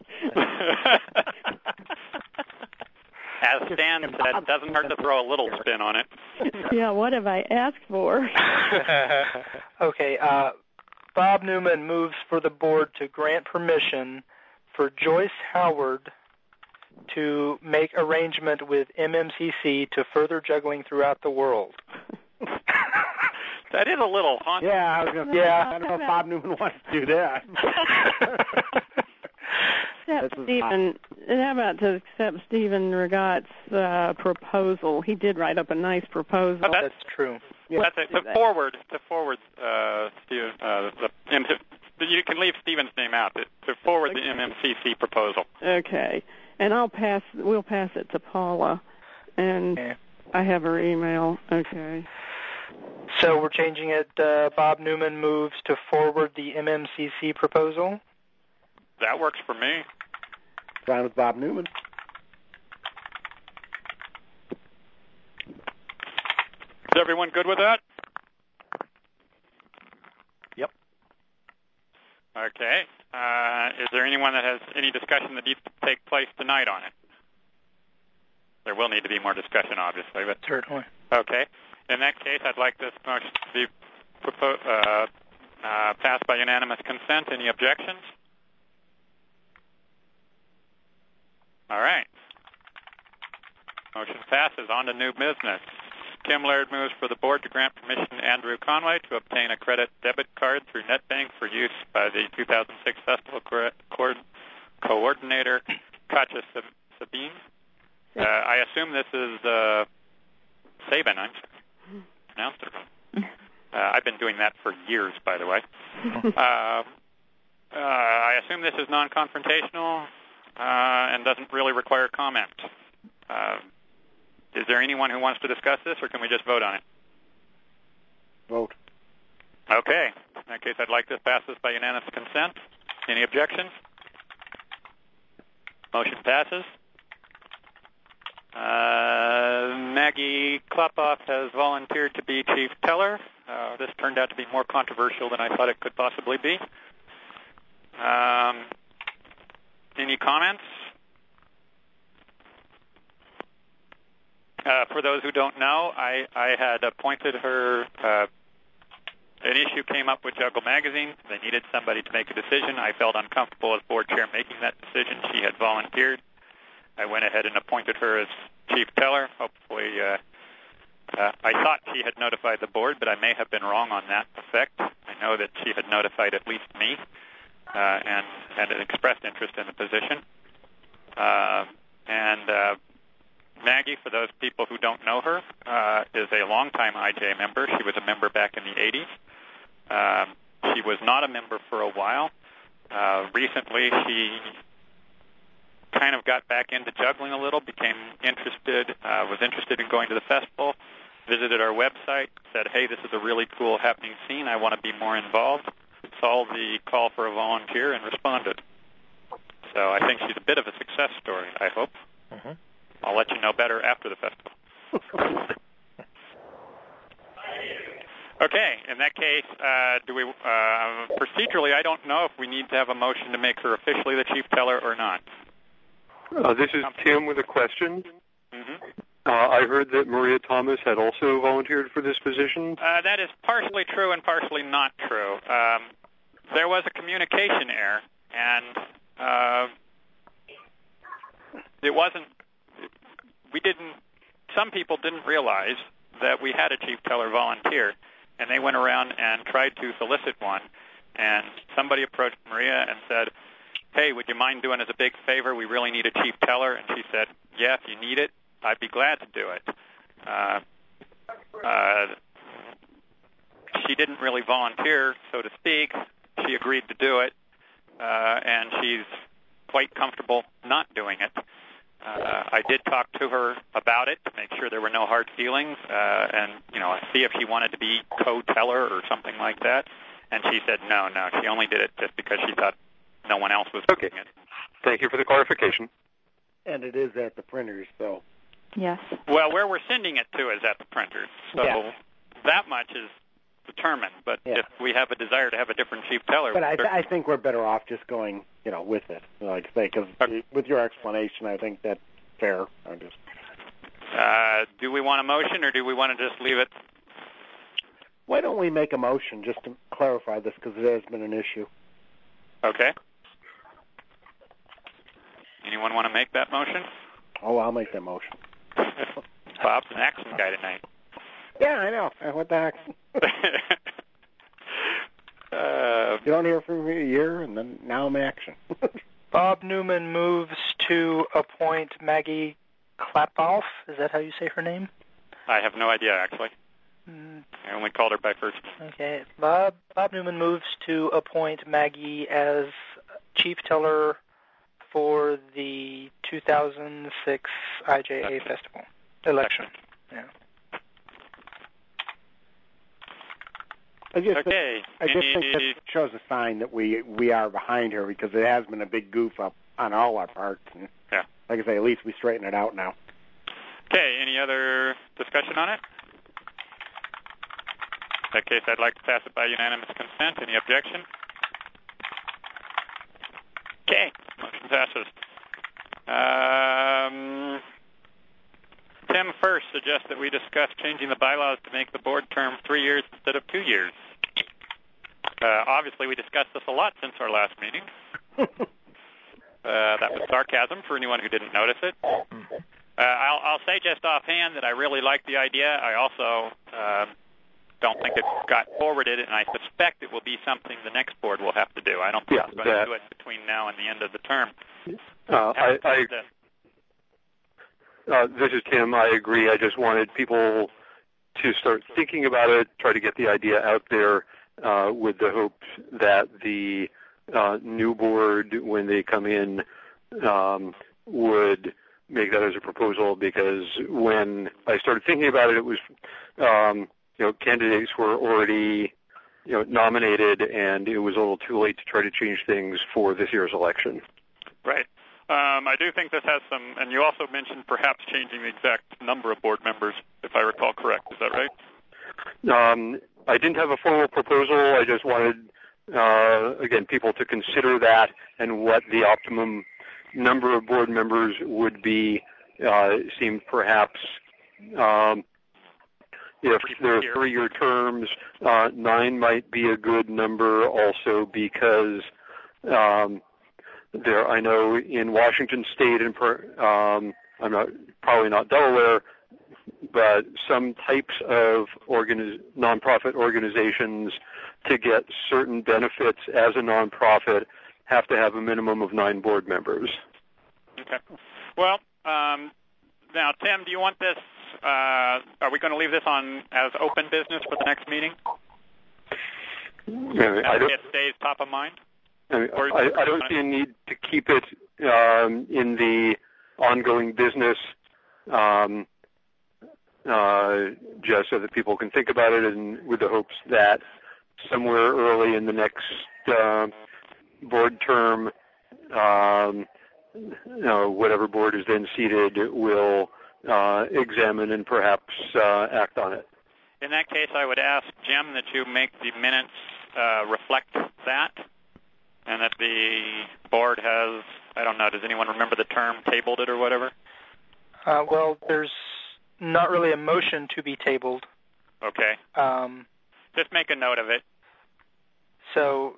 Speaker 2: As Stan said, it doesn't hurt to throw a little spin on it.
Speaker 6: Yeah, what have I asked for?
Speaker 7: Okay, Bob Newman moves for the board to grant permission for Joyce Howard to make arrangement with MMCC to further juggling throughout the world.
Speaker 2: That is a little haunting.
Speaker 1: Yeah, I was going to say, I don't know if Bob Newman wants to do that.
Speaker 6: How about to accept Stephen Regat's proposal? He did write up a nice proposal.
Speaker 7: Oh, that's true.
Speaker 2: Yeah. That's it. To forward, Stephen. You can leave Stephen's name out. To forward the MMCC proposal.
Speaker 6: Okay, and we'll pass it to Paula, and I have her email. Okay.
Speaker 7: So we're changing it. Bob Newman moves to forward the MMCC proposal.
Speaker 2: That works for me.
Speaker 1: Fine with Bob Newman.
Speaker 2: Is everyone good with that?
Speaker 1: Yep.
Speaker 2: Okay. Is there anyone that has any discussion that needs to take place tonight on it? There will need to be more discussion, obviously. But
Speaker 7: certainly.
Speaker 2: Okay. In that case, I'd like this motion to be passed by unanimous consent. Any objections? All right. Motion passes. On to new business. Kim Laird moves for the board to grant permission to Andrew Conway to obtain a credit debit card through NetBank for use by the 2006 Festival Coordinator, Katja Sabine. I assume this is Sabin. I'm pronounced it wrong. I've been doing that for years, by the way. I assume this is non-confrontational and doesn't really require comment. Is there anyone who wants to discuss this, or can we just vote on it?
Speaker 1: Vote.
Speaker 2: Okay. In that case, I'd like to pass this by unanimous consent. Any objections? Motion passes. Maggie Klopoff has volunteered to be chief teller. This turned out to be more controversial than I thought it could possibly be. Any comments? For those who don't know, I had appointed her. An issue came up with Juggle Magazine. They needed somebody to make a decision. I felt uncomfortable as board chair making that decision. She had volunteered. I went ahead and appointed her as chief teller. Hopefully, I thought she had notified the board, but I may have been wrong on that effect. I know that she had notified at least me and had expressed interest in the position. Maggie, for those people who don't know her, is a longtime IJ member. She was a member back in the 80s. She was not a member for a while. Recently, she kind of got back into juggling a little, became interested, was interested in going to the festival, visited our website, said, hey, this is a really cool happening scene. I want to be more involved. Saw the call for a volunteer and responded. So I think she's a bit of a success story, I hope.
Speaker 8: Mm-hmm.
Speaker 2: I'll let you know better after the festival. Okay, in that case, procedurally, I don't know if we need to have a motion to make her officially the chief teller or not.
Speaker 5: This is Tim with a question.
Speaker 2: Mm-hmm.
Speaker 5: I heard that Maria Thomas had also volunteered for this position.
Speaker 2: That is partially true and partially not true. There was a communication error, and it wasn't. Some people didn't realize that we had a chief teller volunteer, and they went around and tried to solicit one, and somebody approached Maria and said, hey, would you mind doing us a big favor? We really need a chief teller. And she said, yeah, if you need it, I'd be glad to do it. She didn't really volunteer, so to speak. She agreed to do it, and she's quite comfortable not doing it. I did talk to her about it to make sure there were no hard feelings, and see if she wanted to be co-teller or something like that. And she said no. She only did it just because she thought no one else was doing it.
Speaker 5: Thank you for the clarification.
Speaker 1: And it is at the printers, so.
Speaker 3: Yes.
Speaker 2: Well, where we're sending it to is at the printers, so that much is determined. But if we have a desire to have a different chief teller,
Speaker 1: but I think we're better off just going, with it, like I say, because with your explanation, I think that's fair.
Speaker 2: Do we want a motion, or do we want to just leave it?
Speaker 1: Why don't we make a motion just to clarify this, because it has been an issue.
Speaker 2: Okay. Anyone want to make that motion?
Speaker 1: Oh, I'll make that motion.
Speaker 2: Bob's an action guy tonight.
Speaker 1: Yeah, I know. What the heck? You don't hear from me a year, and then now I'm action.
Speaker 7: Bob Newman moves to appoint Maggie Klapoff. Is that how you say her name?
Speaker 2: I have no idea, actually. I only called her by first.
Speaker 7: Okay. Bob Newman moves to appoint Maggie as chief teller for the 2006 IJA Festival election. Yeah.
Speaker 1: I just think that shows a sign that we are behind her, because it has been a big goof up on all our parts. And like I say, at least we straighten it out now.
Speaker 2: Okay, any other discussion on it? In that case, I'd like to pass it by unanimous consent. Any objection? Okay, motion passes. Tim first suggests that we discuss changing the bylaws to make the board term 3 years instead of 2 years. Obviously, we discussed this a lot since our last meeting. That was sarcasm for anyone who didn't notice it. I'll say just offhand that I really like the idea. I also don't think it got forwarded, and I suspect it will be something the next board will have to do. I don't think we're going to do it between now and the end of the term.
Speaker 5: This is Tim. I agree. I just wanted people to start thinking about it, try to get the idea out there, with the hopes that the new board, when they come in, would make that as a proposal, because when I started thinking about it, it was, candidates were already, nominated, and it was a little too late to try to change things for this year's election.
Speaker 2: Right. I do think this has some, and you also mentioned perhaps changing the exact number of board members, if I recall correct. Is that right?
Speaker 5: I didn't have a formal proposal. I just wanted, again, people to consider that and what the optimum number of board members would be. Seemed perhaps, if there are 3-year terms, 9 might be a good number also, because I know in Washington State, and probably not Delaware, but some types of nonprofit organizations, to get certain benefits as a nonprofit, have to have a minimum of 9 board members.
Speaker 2: Okay. Well, now, Tim, do you want this? Are we going to leave this on as open business for the next meeting? It stays top of mind?
Speaker 5: I don't see a need to keep it in the ongoing business, just so that people can think about it, and with the hopes that somewhere early in the next board term, whatever board is then seated will examine and perhaps act on it.
Speaker 2: In that case, I would ask Jim that you make the minutes reflect that, and that the board has, I don't know, does anyone remember the term, tabled it or whatever?
Speaker 7: Well, there's not really a motion to be tabled.
Speaker 2: Okay. Just make a note of it.
Speaker 7: So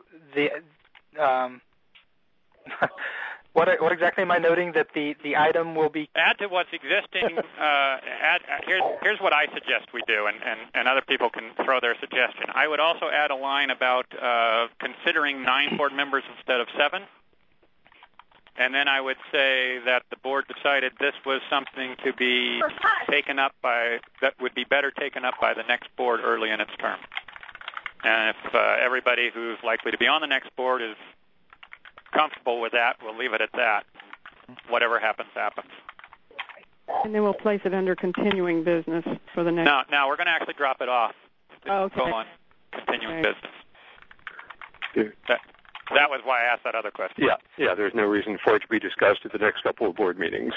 Speaker 7: what exactly am I noting? That the item will be...
Speaker 2: Add to what's existing. Here's what I suggest we do, and other people can throw their suggestion. I would also add a line about considering 9 board members instead of 7. And then I would say that the board decided this was something to be taken up by, that would be better taken up by the next board early in its term. And if everybody who's likely to be on the next board is comfortable with that, we'll leave it at that. Whatever happens, happens.
Speaker 6: And then we'll place it under continuing business for the next...
Speaker 2: No, we're going to actually drop it off.
Speaker 6: Okay.
Speaker 2: Go on continuing business. That was why I asked that other question.
Speaker 5: Yeah, there's no reason for it to be discussed at the next couple of board meetings.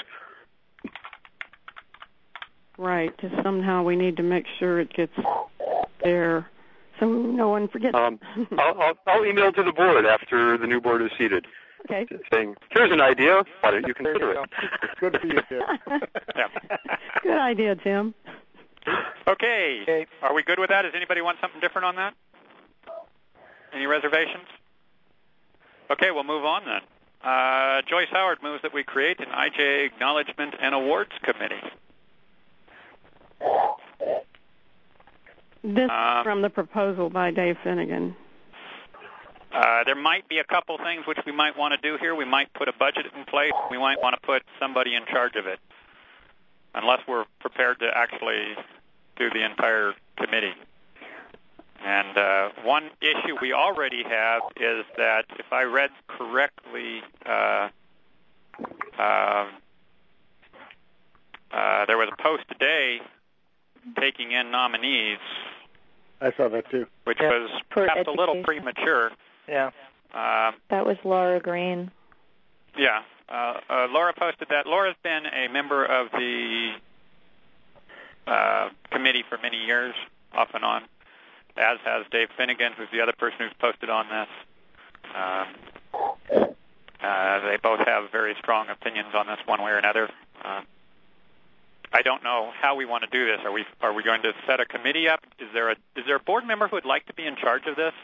Speaker 6: Right, just somehow we need to make sure it gets there so no one forgets.
Speaker 5: I'll email to the board after the new board is seated.
Speaker 6: Okay.
Speaker 5: Saying, here's an idea, why don't you consider it?
Speaker 1: Good for you, Tim.
Speaker 6: Good idea, Tim.
Speaker 2: Okay. Are we good with that? Does anybody want something different on that? Any reservations? Okay, we'll move on then. Joyce Howard moves that we create an IJA Acknowledgement and Awards Committee.
Speaker 6: This is from the proposal by Dave Finnegan.
Speaker 2: There might be a couple things which we might want to do here. We might put a budget in place. We might want to put somebody in charge of it, unless we're prepared to actually do the entire committee. And one issue we already have is that, if I read correctly, there was a post today taking in nominees.
Speaker 1: I saw that too.
Speaker 2: Which was perhaps a little premature.
Speaker 7: Yeah.
Speaker 3: That was Laura Green.
Speaker 2: Yeah. Laura posted that. Laura's been a member of the committee for many years, off and on, as has Dave Finnegan, who's the other person who's posted on this. They both have very strong opinions on this one way or another. I don't know how we want to do this. Are we going to set a committee up? Is there a board member who would like to be in charge of this?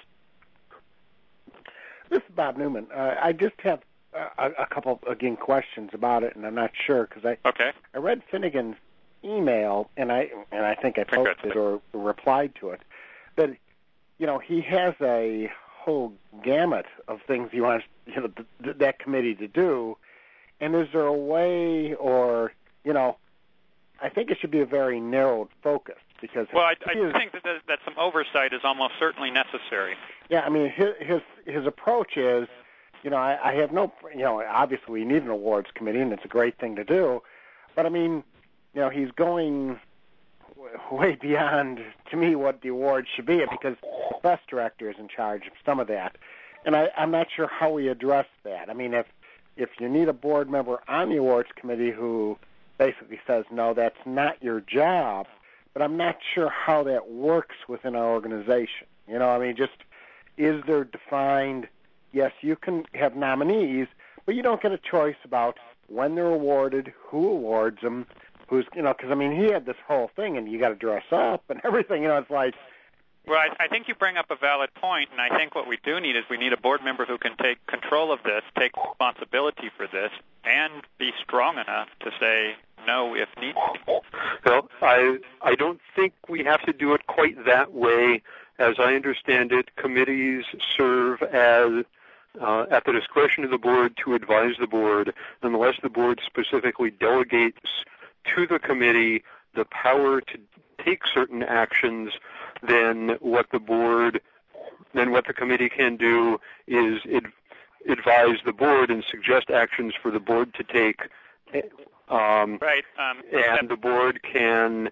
Speaker 1: This is Bob Newman. I just have a couple, again, questions about it, and I'm not sure because I read Finnegan's email, and I think I posted or replied to it, that he has a whole gamut of things he wants that committee to do, and is there a way, or I think it should be a very narrowed focus because. Well,
Speaker 2: I think that some oversight is almost certainly necessary.
Speaker 1: Yeah, I mean his approach is, I have no, obviously we need an awards committee and it's a great thing to do, but I mean, he's going way beyond, to me, what the awards should be because the best director is in charge of some of that, and I'm not sure how we address that. I mean, if you need a board member on the awards committee who basically says, no, that's not your job, but I'm not sure how that works within our organization. I mean, just is there defined, yes, you can have nominees, but you don't get a choice about when they're awarded, who awards them, who's, because, I mean, he had this whole thing, and you got to dress up and everything, it's like,
Speaker 2: Well, I think you bring up a valid point, and I think what we do need is we need a board member who can take control of this, take responsibility for this, and be strong enough to say no if needed.
Speaker 5: Well, I don't think we have to do it quite that way. As I understand it, committees serve as at the discretion of the board to advise the board, unless the board specifically delegates to the committee the power to take certain actions. Then what the committee can do is advise the board and suggest actions for the board to take.
Speaker 2: Right.
Speaker 5: And the board can,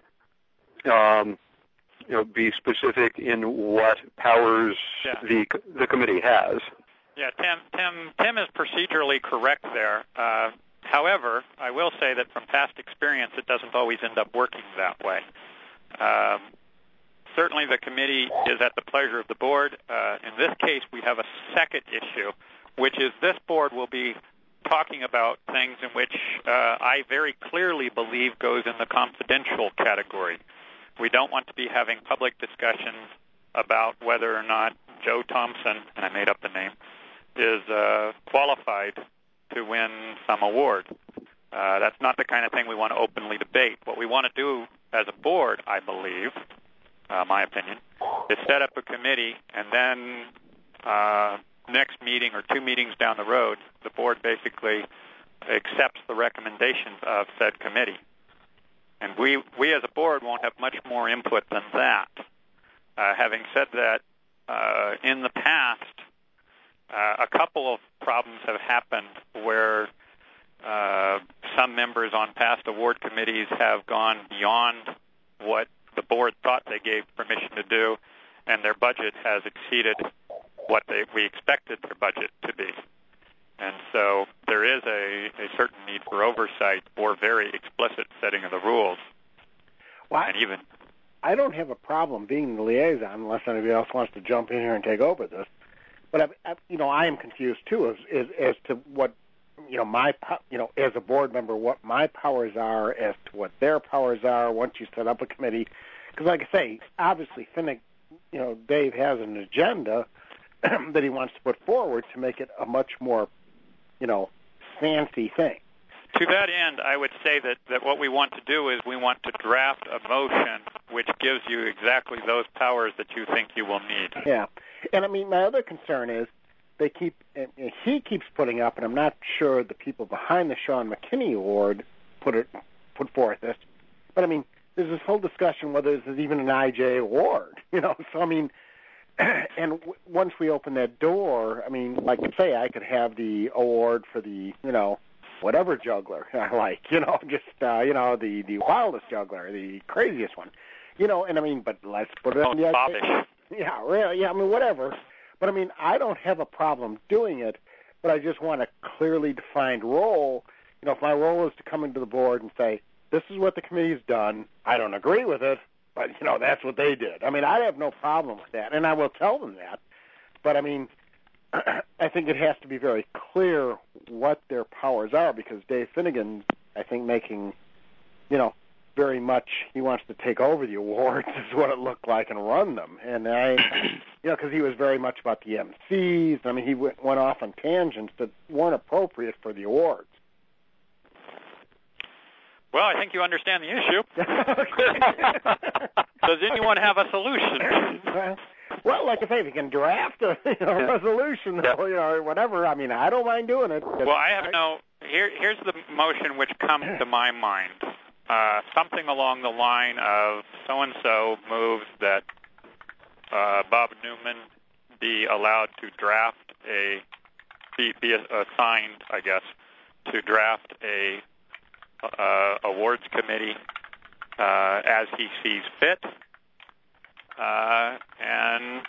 Speaker 5: be specific in what powers the committee has.
Speaker 2: Yeah, Tim is procedurally correct there. However, I will say that from past experience, it doesn't always end up working that way. Certainly the committee is at the pleasure of the board. In this case, we have a second issue, which is this board will be talking about things in which I very clearly believe goes in the confidential category. We don't want to be having public discussions about whether or not Joe Thompson, and I made up the name, is qualified to win some award. That's not the kind of thing we want to openly debate. What we want to do as a board, I believe, my opinion, is set up a committee, and then next meeting or two meetings down the road, the board basically accepts the recommendations of said committee. And we as a board won't have much more input than that. Having said that, in the past, a couple of problems have happened where some members on past award committees have gone beyond what the board thought they gave permission to do, and their budget has exceeded what we expected their budget to be. And so there is a certain need for oversight or very explicit setting of the rules.
Speaker 1: Well,
Speaker 2: and even
Speaker 1: I don't have a problem being the liaison unless anybody else wants to jump in here and take over this. But I am confused too as to what as a board member, what my powers are as to what their powers are once you set up a committee. Because, like I say, obviously, Dave has an agenda that he wants to put forward to make it a much more, fancy thing.
Speaker 2: To that end, I would say that what we want to do is we want to draft a motion which gives you exactly those powers that you think you will need.
Speaker 1: Yeah. And, my other concern is he keeps putting up, and I'm not sure the people behind the Sean McKinney Award put forth this, but, there's this whole discussion whether this is even an IJ award, so, and once we open that door, like I say, I could have the award for the, whatever juggler I like, the wildest juggler, the craziest one, but let's put it on the IJ. Yeah, really, yeah, whatever. But, I don't have a problem doing it, but I just want a clearly defined role. If my role is to come into the board and say, this is what the committee's done, I don't agree with it, but, that's what they did. I have no problem with that, and I will tell them that. But, I think it has to be very clear what their powers are, because Dave Finnegan, I think, making, very much he wants to take over the awards is what it looked like and run them. And because he was very much about the MCs. He went off on tangents that weren't appropriate for the awards.
Speaker 2: Well, I think you understand the issue. Does anyone have a solution?
Speaker 1: Well, like I say, if you can draft a resolution, or whatever, I don't mind doing it.
Speaker 2: Well, I have here's the motion which comes to my mind. Something along the line of so-and-so moves that Bob Newman be allowed to draft be assigned, I guess, to draft a awards committee as he sees fit, and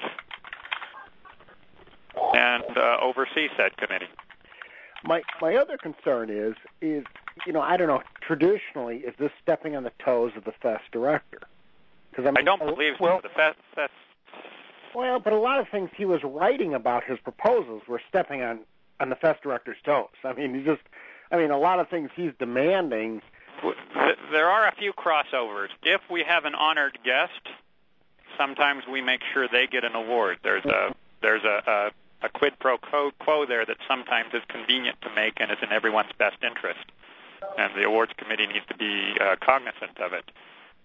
Speaker 2: oversee said committee.
Speaker 1: My other concern is I don't know. Traditionally, is this stepping on the toes of the FES director? Because
Speaker 2: I don't believe so. The FES.
Speaker 1: Well, but a lot of things he was writing about his proposals were stepping on the FES director's toes. A lot of things he's demanding.
Speaker 2: There are a few crossovers. If we have an honored guest, sometimes we make sure they get an award. There's a quid pro quo there that sometimes is convenient to make and is in everyone's best interest, and the awards committee needs to be cognizant of it.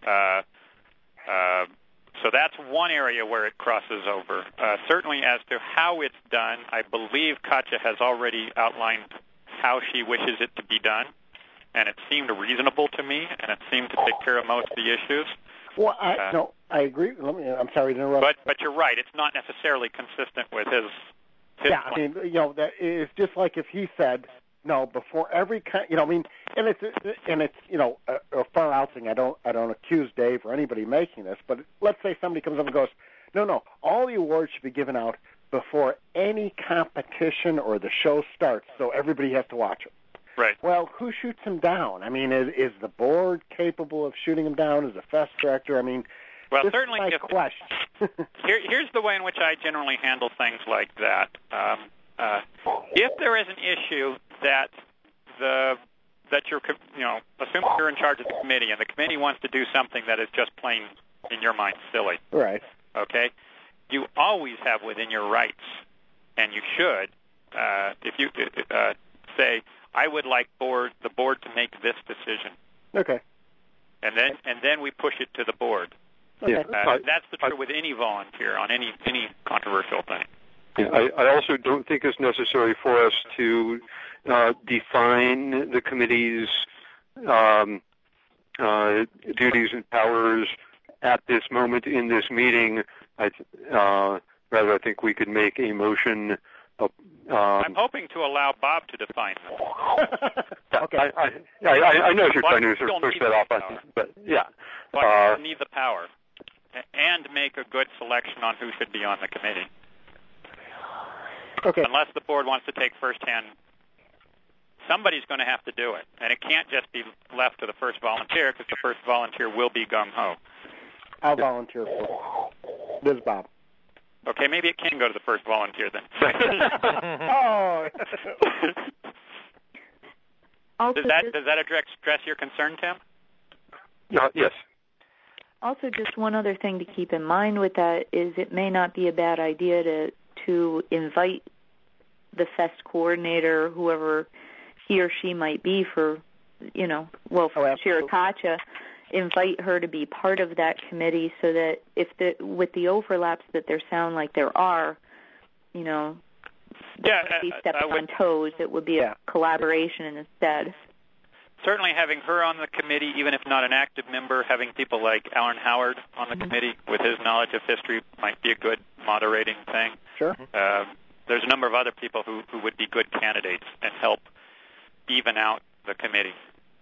Speaker 2: So that's one area where it crosses over. Certainly as to how it's done, I believe Katja has already outlined how she wishes it to be done, and it seemed reasonable to me, and it seemed to take care of most of the issues.
Speaker 1: Well, I agree. I'm sorry to interrupt.
Speaker 2: But you're right. It's not necessarily consistent with his
Speaker 1: yeah,
Speaker 2: plan.
Speaker 1: I mean, that it's just like if he said, no, before every and it's a far out thing. I don't accuse Dave or anybody making this, but let's say somebody comes up and goes, no, all the awards should be given out before any competition or the show starts, so everybody has to watch it.
Speaker 2: Right.
Speaker 1: Well, who shoots him down? I mean, is the board capable of shooting him down? Is the fest director? I mean,
Speaker 2: well,
Speaker 1: this
Speaker 2: certainly.
Speaker 1: is my question.
Speaker 2: Here's the way in which I generally handle things like that. If there is an issue that you're, assuming you're in charge of the committee, and the committee wants to do something that is just plain, in your mind, silly.
Speaker 1: Right.
Speaker 2: Okay. You always have within your rights, and you should, if you say, I would like the board to make this decision.
Speaker 1: Okay.
Speaker 2: And then we push it to the board.
Speaker 1: Okay.
Speaker 2: That's the truth with any volunteer on any controversial thing.
Speaker 5: Yeah, I also don't think it's necessary for us to define the committee's duties and powers at this moment in this meeting. Rather, I think we could make a motion.
Speaker 2: I'm hoping to allow Bob to define them.
Speaker 1: Okay.
Speaker 5: I know you're trying to push that off, but yeah.
Speaker 2: But you need the power and make a good selection on who should be on the committee.
Speaker 1: Okay.
Speaker 2: Unless the board wants to take firsthand, somebody's going to have to do it, and it can't just be left to the first volunteer, because the first volunteer will be gung-ho.
Speaker 1: I'll volunteer for it. This is Bob.
Speaker 2: Okay, maybe it can go to the first volunteer then.
Speaker 1: Oh.
Speaker 2: Does that address your concern, Tim?
Speaker 5: Yes.
Speaker 3: Also, just one other thing to keep in mind with that is it may not be a bad idea to invite the fest coordinator, whoever he or she might be, for Shirakacha, invite her to be part of that committee, so that with the overlaps that there sound like there are, be stepping on toes. It would be a collaboration instead.
Speaker 2: Certainly having her on the committee, even if not an active member, having people like Alan Howard on the committee with his knowledge of history might be a good moderating thing.
Speaker 1: Sure.
Speaker 2: There's a number of other people who would be good candidates and help even out the committee.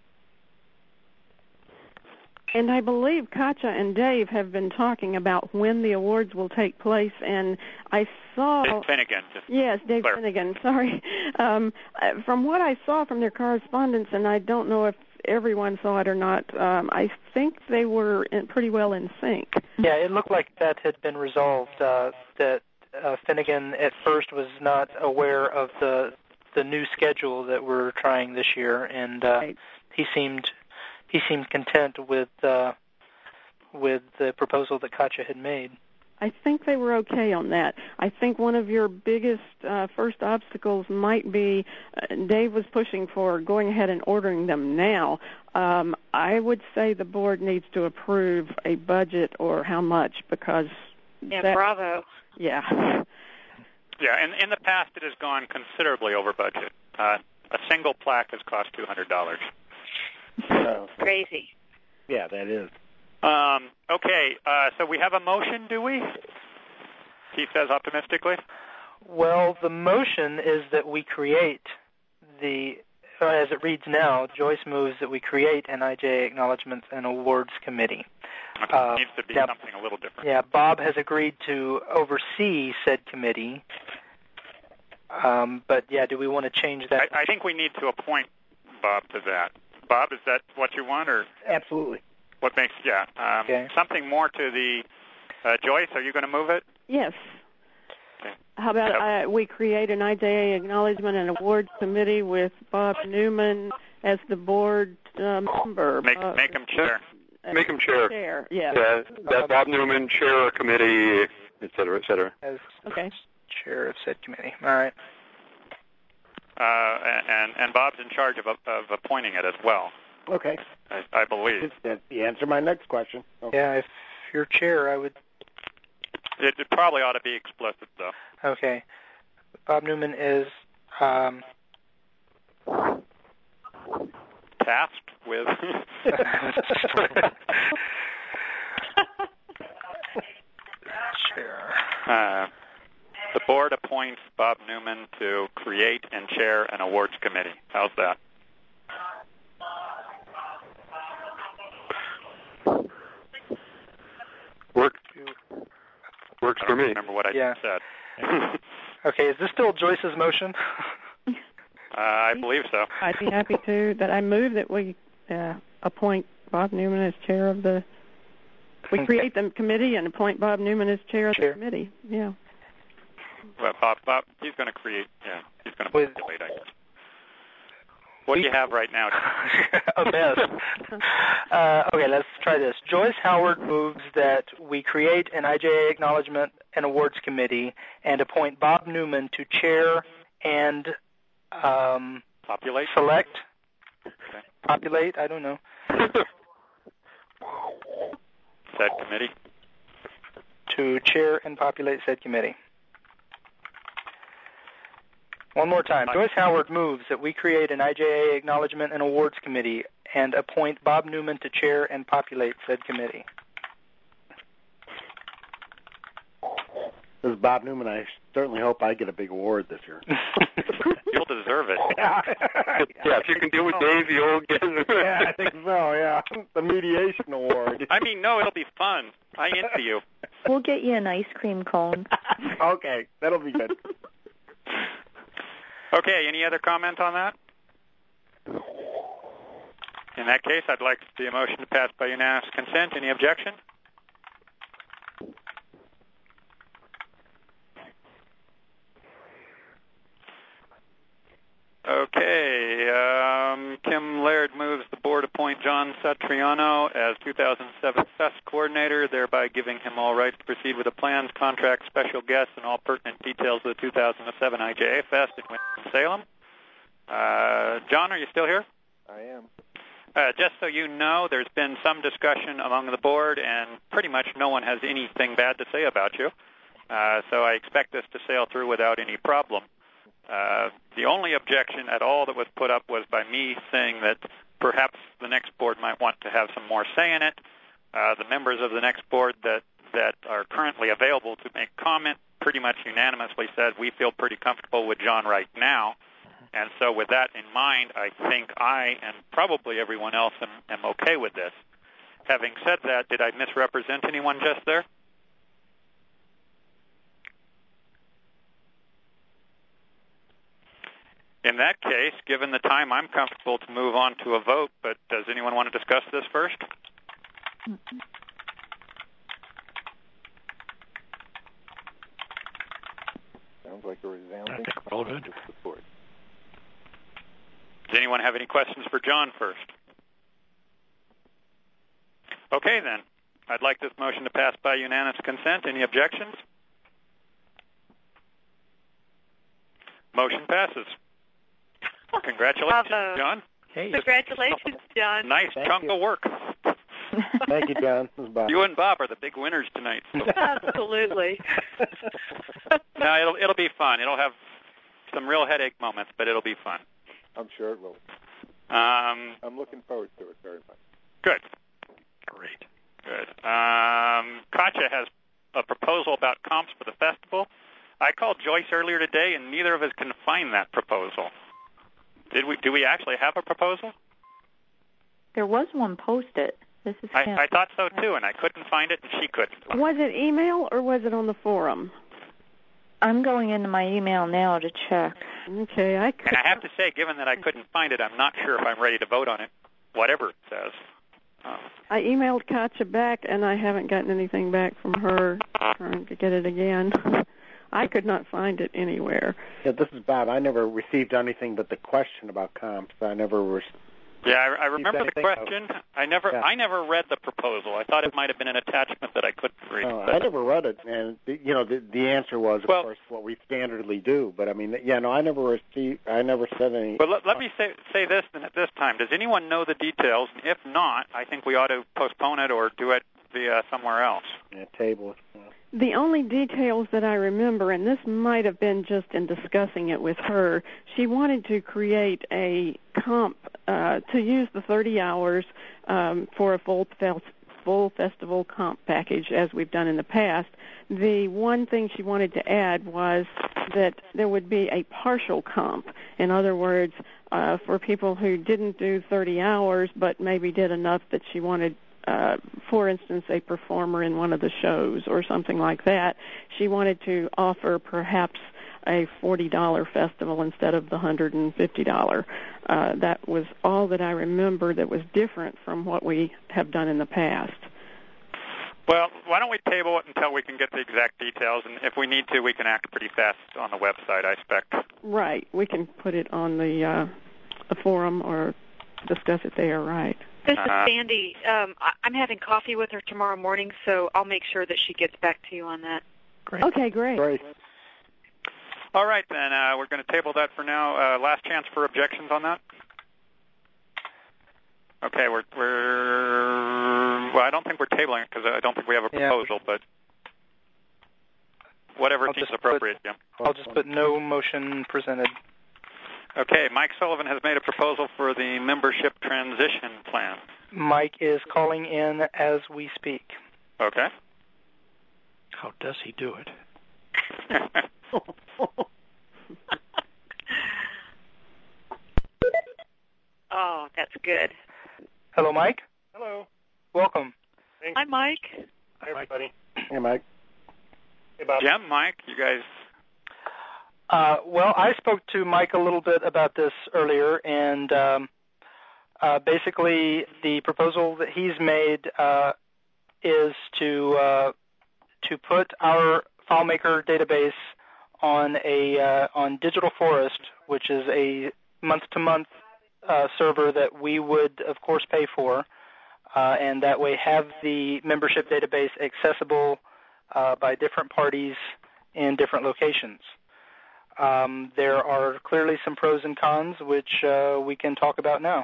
Speaker 6: And I believe Katja and Dave have been talking about when the awards will take place, and I saw...
Speaker 2: Dave Finnegan.
Speaker 6: Yes, Dave Finnegan, sorry. From what I saw from their correspondence, and I don't know if everyone saw it or not, I think they were pretty well in sync.
Speaker 7: Yeah, it looked like that had been resolved, that Finnegan at first was not aware of the new schedule that we're trying this year, and
Speaker 6: right.
Speaker 7: He seemed content with the proposal that Katja had made.
Speaker 6: I think they were okay on that. I think one of your biggest first obstacles might be Dave was pushing for going ahead and ordering them now. I would say the board needs to approve a budget or how much, because...
Speaker 8: bravo.
Speaker 6: Yeah.
Speaker 2: Yeah, and in the past it has gone considerably over budget. A single plaque has cost $200.
Speaker 8: Crazy.
Speaker 1: Yeah, that is.
Speaker 2: Okay, so we have a motion, do we? Keith says optimistically.
Speaker 7: Well, the motion is that we create as it reads now, Joyce moves that we create an IJA Acknowledgments and Awards Committee.
Speaker 2: Okay, it needs to be something a little different.
Speaker 7: Yeah, Bob has agreed to oversee said committee. But, do we want to change that?
Speaker 2: I think we need to appoint Bob to that. Bob, is that what you want, or
Speaker 1: Absolutely.
Speaker 2: What makes something more to the Joyce? Are you going to move it?
Speaker 6: Yes.
Speaker 2: Okay.
Speaker 6: How about we create an IJA Acknowledgement and Awards Committee with Bob Newman as the board member?
Speaker 2: Make him chair.
Speaker 5: Make him chair.
Speaker 6: Chair, yeah.
Speaker 5: That Bob Newman, chair a committee, et cetera, et cetera.
Speaker 7: As
Speaker 6: okay.
Speaker 7: chair of said committee. All right.
Speaker 2: And Bob's in charge of appointing it as well.
Speaker 1: Okay.
Speaker 2: I believe.
Speaker 1: That's the answer to my next question. Okay.
Speaker 7: Yeah, if you're chair, I would.
Speaker 2: It probably ought to be explicit, though.
Speaker 7: Okay. Bob Newman is
Speaker 2: tasked with.
Speaker 7: Chair.
Speaker 2: The board appoints Bob Newman to create and chair an awards committee. How's that?
Speaker 5: Works for me.
Speaker 2: Remember what I just said.
Speaker 7: Okay, is this still Joyce's motion?
Speaker 2: I believe so.
Speaker 6: I'd be happy to. That I move that we appoint Bob Newman as chair of the. We create the committee and appoint Bob Newman as chair of the committee. Yeah.
Speaker 2: Well, Bob, he's going to create. Yeah, he's going to populate, I guess. What do you have right now?
Speaker 7: A mess. Okay, let's try this. Joyce Howard moves that we create an IJA Acknowledgement and Awards Committee and appoint Bob Newman to chair and
Speaker 2: populate?
Speaker 7: Select?
Speaker 2: Okay.
Speaker 7: Populate? I don't know.
Speaker 2: Said committee?
Speaker 7: To chair and populate said committee. One more time. Joyce Howard moves that we create an IJA Acknowledgement and Awards Committee and appoint Bob Newman to chair and populate said committee.
Speaker 1: This is Bob Newman. I certainly hope I get a big award this year.
Speaker 2: You'll deserve it.
Speaker 5: Yeah, if you can deal with Dave, you'll get it.
Speaker 1: Yeah, I think so, yeah. The mediation award.
Speaker 2: I mean, no, it'll be fun. I envy you.
Speaker 3: We'll get you an ice cream cone.
Speaker 1: Okay, that'll be good.
Speaker 2: Okay, any other comment on that? In that case, I'd like to see a motion to pass by unanimous consent. Any objection? Okay, Kim Laird moves the board appoint John Satriano as 2007 Fest coordinator, thereby giving him all rights to proceed with the plans, contracts, special guests, and all pertinent details of the 2007 IJA Fest in Winston-Salem. John, are you still here?
Speaker 8: I am.
Speaker 2: Just so you know, there's been some discussion among the board, and pretty much no one has anything bad to say about you. So I expect this to sail through without any problem. The only objection at all that was put up was by me saying that perhaps the next board might want to have some more say in it. The members of the next board that are currently available to make comment pretty much unanimously said we feel pretty comfortable with John right now. And so with that in mind, I think I and probably everyone else am okay with this. Having said that, did I misrepresent anyone just there? In that case, given the time, I'm comfortable to move on to a vote, but does anyone want to discuss this first?
Speaker 8: Sounds like a resounding support.
Speaker 2: Does anyone have any questions for John first? Okay, then. I'd like this motion to pass by unanimous consent. Any objections? Motion passes. Congratulations,
Speaker 9: Bravo.
Speaker 2: John.
Speaker 7: Hey,
Speaker 9: Congratulations, John.
Speaker 2: Nice chunk of work.
Speaker 1: Thank you, John. This is Bob.
Speaker 2: You and Bob are the big winners tonight. So.
Speaker 9: Absolutely.
Speaker 2: No, it'll be fun. It'll have some real headache moments, but it'll be fun.
Speaker 8: I'm sure it will.
Speaker 2: I'm
Speaker 8: looking forward to it very much.
Speaker 2: Good. Great. Good. Katja has a proposal about comps for the festival. I called Joyce earlier today, and neither of us can find that proposal. Do we actually have a proposal?
Speaker 3: There was one posted. This is
Speaker 2: I thought so, too, and I couldn't find it, and she couldn't.
Speaker 6: Was it email or was it on the forum?
Speaker 3: I'm going into my email now to check.
Speaker 6: Okay,
Speaker 2: And I have to say, given that I couldn't find it, I'm not sure if I'm ready to vote on it, whatever it says.
Speaker 6: I emailed Katja back, and I haven't gotten anything back from her trying to get it again. I could not find it anywhere.
Speaker 1: Yeah, this is Bob. I never received anything but the question about comps. I never
Speaker 2: Yeah, I remember the question. I never read the proposal. I thought it might have been an attachment that I couldn't read.
Speaker 1: I never read it, and the answer was, of course, what we standardly do. But I mean, I never said any.
Speaker 2: But let me say this then at this time. Does anyone know the details? And if not, I think we ought to postpone it or do it via somewhere else.
Speaker 1: Yeah, table it.
Speaker 6: The only details that I remember, and this might have been just in discussing it with her, she wanted to create a comp to use the 30 hours for a full festival comp package, as we've done in the past. The one thing she wanted to add was that there would be a partial comp. In other words, for people who didn't do 30 hours but maybe did enough that she wanted, for instance, a performer in one of the shows or something like that, she wanted to offer perhaps a $40 festival instead of the $150. That was all that I remember that was different from what we have done in the past.
Speaker 2: Well, why don't we table it until we can get the exact details, and if we need to, we can act pretty fast on the website, I expect.
Speaker 6: Right. We can put it on the forum or discuss it there, right?
Speaker 9: This is Sandy. I'm having coffee with her tomorrow morning, so I'll make sure that she gets back to you on that.
Speaker 6: Great. Okay, great.
Speaker 2: All right, then. We're going to table that for now. Last chance for objections on that? Okay, well, I don't think we're tabling it because I don't think we have a proposal, but whatever seems appropriate, Jim.
Speaker 7: I'll just put no motion presented.
Speaker 2: Okay, Mike Sullivan has made a proposal for the membership transition plan.
Speaker 7: Mike is calling in as we speak.
Speaker 2: Okay.
Speaker 10: How does he do it?
Speaker 9: Oh, that's good.
Speaker 7: Hello, Mike.
Speaker 11: Hello.
Speaker 7: Welcome.
Speaker 11: Thanks.
Speaker 9: Hi, Mike.
Speaker 11: Hi, everybody.
Speaker 1: Hey, Mike.
Speaker 11: Hey, Bob.
Speaker 2: Jim, Mike, you guys...
Speaker 7: Well, I spoke to Mike a little bit about this earlier, and basically the proposal that he's made is to put our FileMaker database on Digital Forest, which is a month-to-month server that we would, of course, pay for, and that way have the membership database accessible by different parties in different locations. There are clearly some pros and cons, which we can talk about now.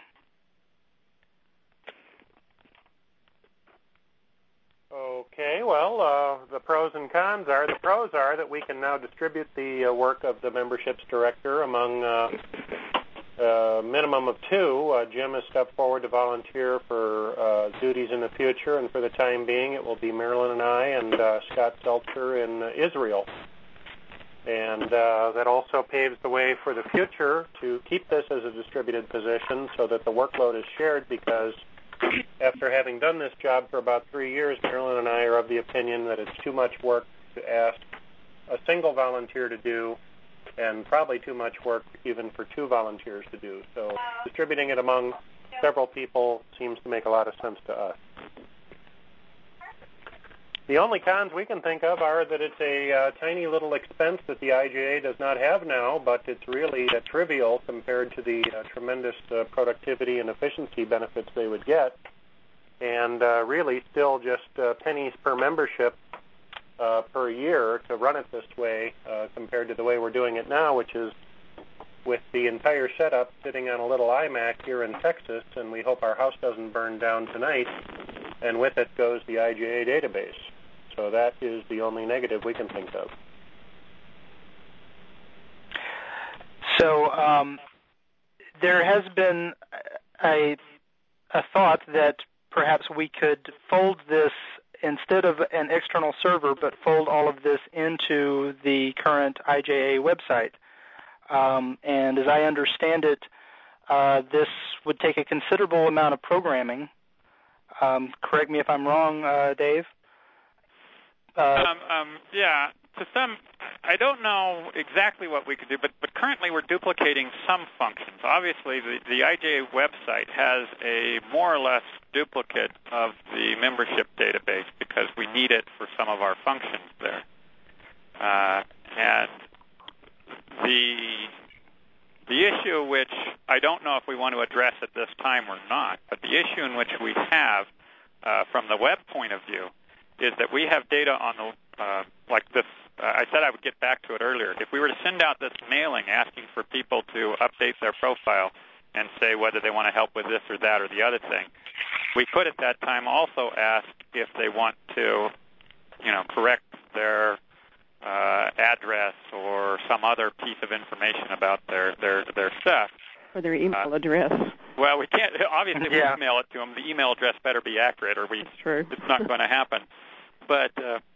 Speaker 11: Okay, well, the pros and cons are, the pros are that we can now distribute the work of the memberships director among a minimum of two. Jim has stepped forward to volunteer for duties in the future, and for the time being it will be Marilyn and I and Scott Seltzer in Israel. And that also paves the way for the future to keep this as a distributed position so that the workload is shared, because after having done this job for about 3 years, Marilyn and I are of the opinion that it's too much work to ask a single volunteer to do, and probably too much work even for two volunteers to do. So distributing it among several people seems to make a lot of sense to us. The only cons we can think of are that it's a tiny little expense that the IJA does not have now, but it's really trivial compared to the tremendous productivity and efficiency benefits they would get, and really still just pennies per membership per year to run it this way compared to the way we're doing it now, which is with the entire setup sitting on a little iMac here in Texas, and we hope our house doesn't burn down tonight, and with it goes the IJA database. So that is the only negative we can think of.
Speaker 7: So there has been a thought that perhaps we could fold this, instead of an external server, but fold all of this into the current IJA website. And as I understand it, this would take a considerable amount of programming. Correct me if I'm wrong, Dave.
Speaker 2: Yeah, to some, I don't know exactly what we could do, but currently we're duplicating some functions. Obviously, the IJA website has a more or less duplicate of the membership database because we need it for some of our functions there. And the issue, which I don't know if we want want to address at this time or not. But the issue in which we have, from the web point of view, is that we have data on the like this. I said I would get back to it earlier. If we were to send out this mailing asking for people to update their profile and say whether they want to help with this or that or the other thing, we could at that time also ask if they want to, correct their address or some other piece of information about their stuff.
Speaker 6: Or their email address.
Speaker 2: Well, we can't. Obviously, we email it to them. The email address better be accurate, or
Speaker 6: That's true.
Speaker 2: It's not going to happen. But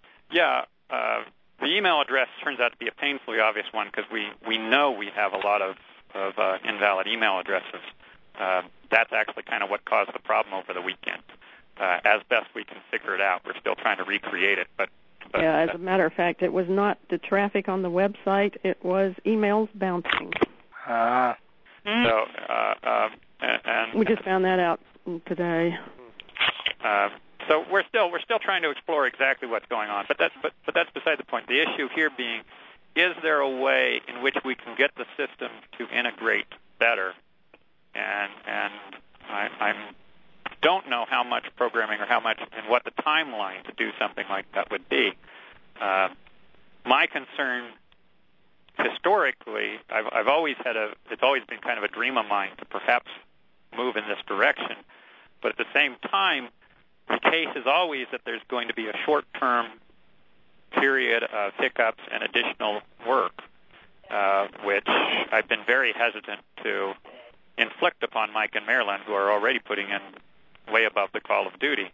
Speaker 2: the email address turns out to be a painfully obvious one because we know we have a lot of invalid email addresses. That's actually kind of what caused the problem over the weekend. As best we can figure it out, we're still trying to recreate it. But
Speaker 6: as a matter of fact, it was not the traffic on the website; it was emails bouncing.
Speaker 2: So
Speaker 6: we just found that out today.
Speaker 2: So we're still trying to explore exactly what's going on. But that's beside the point. The issue here being, is there a way in which we can get the system to integrate better? And I don't know how much programming or how much and what the timeline to do something like that would be. My concern historically, I've always it's always been kind of a dream of mine to perhaps move in this direction. But at the same time, the case is always that there's going to be a short-term period of hiccups and additional work, which I've been very hesitant to inflict upon Mike and Marilyn, who are already putting in way above the call of duty.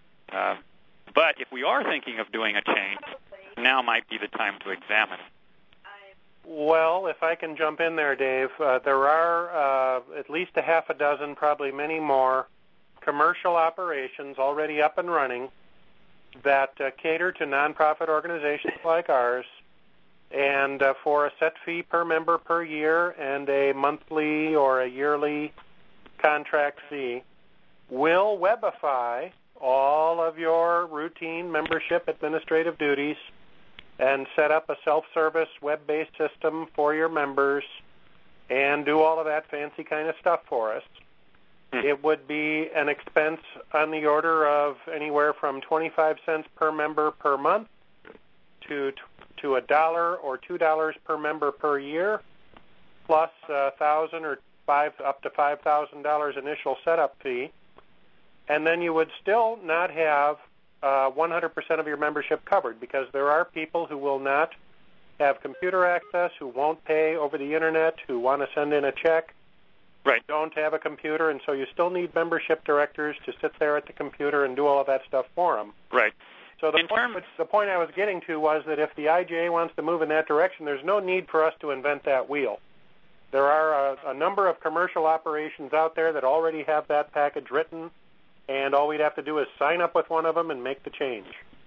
Speaker 2: But if we are thinking of doing a change, now might be the time to examine it.
Speaker 11: Well, if I can jump in there, Dave, there are at least a half a dozen, probably many more, commercial operations already up and running that cater to nonprofit organizations like ours, and for a set fee per member per year and a monthly or a yearly contract fee, will webify all of your routine membership administrative duties and set up a self-service web-based system for your members and do all of that fancy kind of stuff for us. It would be an expense on the order of anywhere from 25 cents per member per month to $1 or $2 per member per year, plus $1,000 or up to $5,000 initial setup fee. And then you would still not have 100% of your membership covered, because there are people who will not have computer access, who won't pay over the internet, who want to send in a check,
Speaker 2: right,
Speaker 11: don't have a computer, and so you still need membership directors to sit there at the computer and do all of that stuff for them.
Speaker 2: Right.
Speaker 11: So the point I was getting to was that if the IJA wants to move in that direction, there's no need for us to invent that wheel. There are a number of commercial operations out there that already have that package written, and all we'd have to do is sign up with one of them and make the change.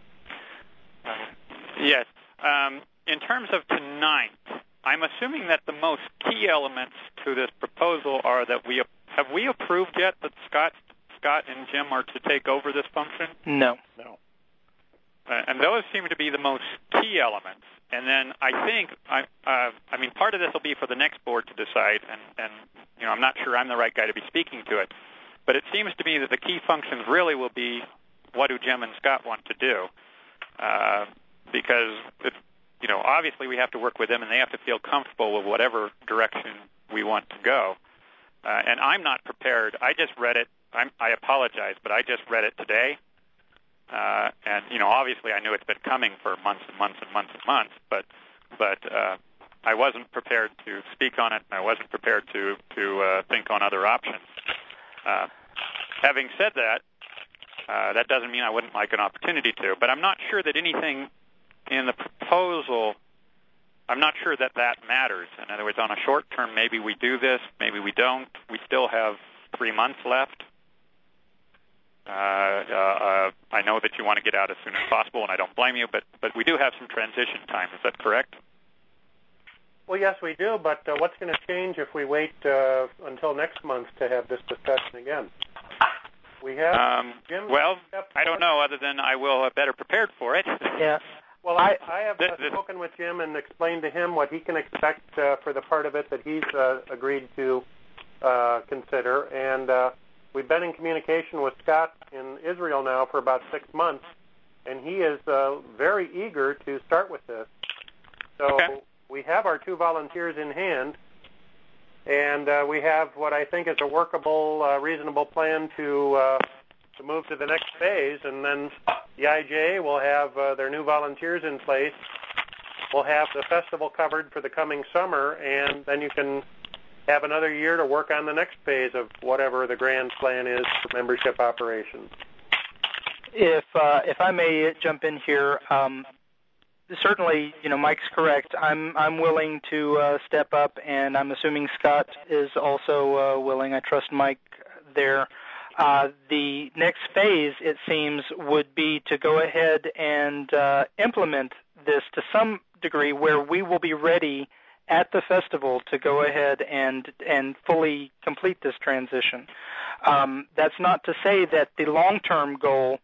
Speaker 2: Yes. In terms of tonight, I'm assuming that the most key elements to this proposal are that have we approved yet that Scott and Jim are to take over this function?
Speaker 7: No.
Speaker 2: And those seem to be the most key elements. And then I think, part of this will be for the next board to decide, and I'm not sure I'm the right guy to be speaking to it. But it seems to me that the key functions really will be what do Jim and Scott want to do, because obviously we have to work with them, and they have to feel comfortable with whatever direction we want to go. And I'm not prepared. I just read it. I apologize, but I just read it today. And obviously I knew it's been coming for months and months and months and months, but I wasn't prepared to speak on it. I wasn't prepared to think on other options. Having said that, that doesn't mean I wouldn't like an opportunity to, but I'm not sure that anything in the proposal, I'm not sure that matters. In other words, on a short term, maybe we do this, maybe we don't. We still have 3 months left. I know that you want to get out as soon as possible, and I don't blame you, but we do have some transition time. Is that correct?
Speaker 11: Well, yes, we do, but what's going to change if we wait until next month to have this discussion again? We have Jim.
Speaker 2: Well, I don't know, other than I will have better prepared for it.
Speaker 7: Yeah.
Speaker 11: Well, I have spoken with Jim and explained to him what he can expect for the part of it that he's agreed to consider. And we've been in communication with Scott in Israel now for about 6 months, and he is very eager to start with this. So we have our 2 volunteers in hand, and we have what I think is a workable, reasonable plan to move to the next phase, and then the IJA will have their new volunteers in place. We'll have the festival covered for the coming summer, and then you can have another year to work on the next phase of whatever the grand plan is for membership operations.
Speaker 7: If I may jump in here, certainly, Mike's correct. I'm willing to step up, and I'm assuming Scott is also willing. I trust Mike there. The next phase, it seems, would be to go ahead and implement this to some degree where we will be ready at the festival to go ahead and fully complete this transition. That's not to say that the long-term goal,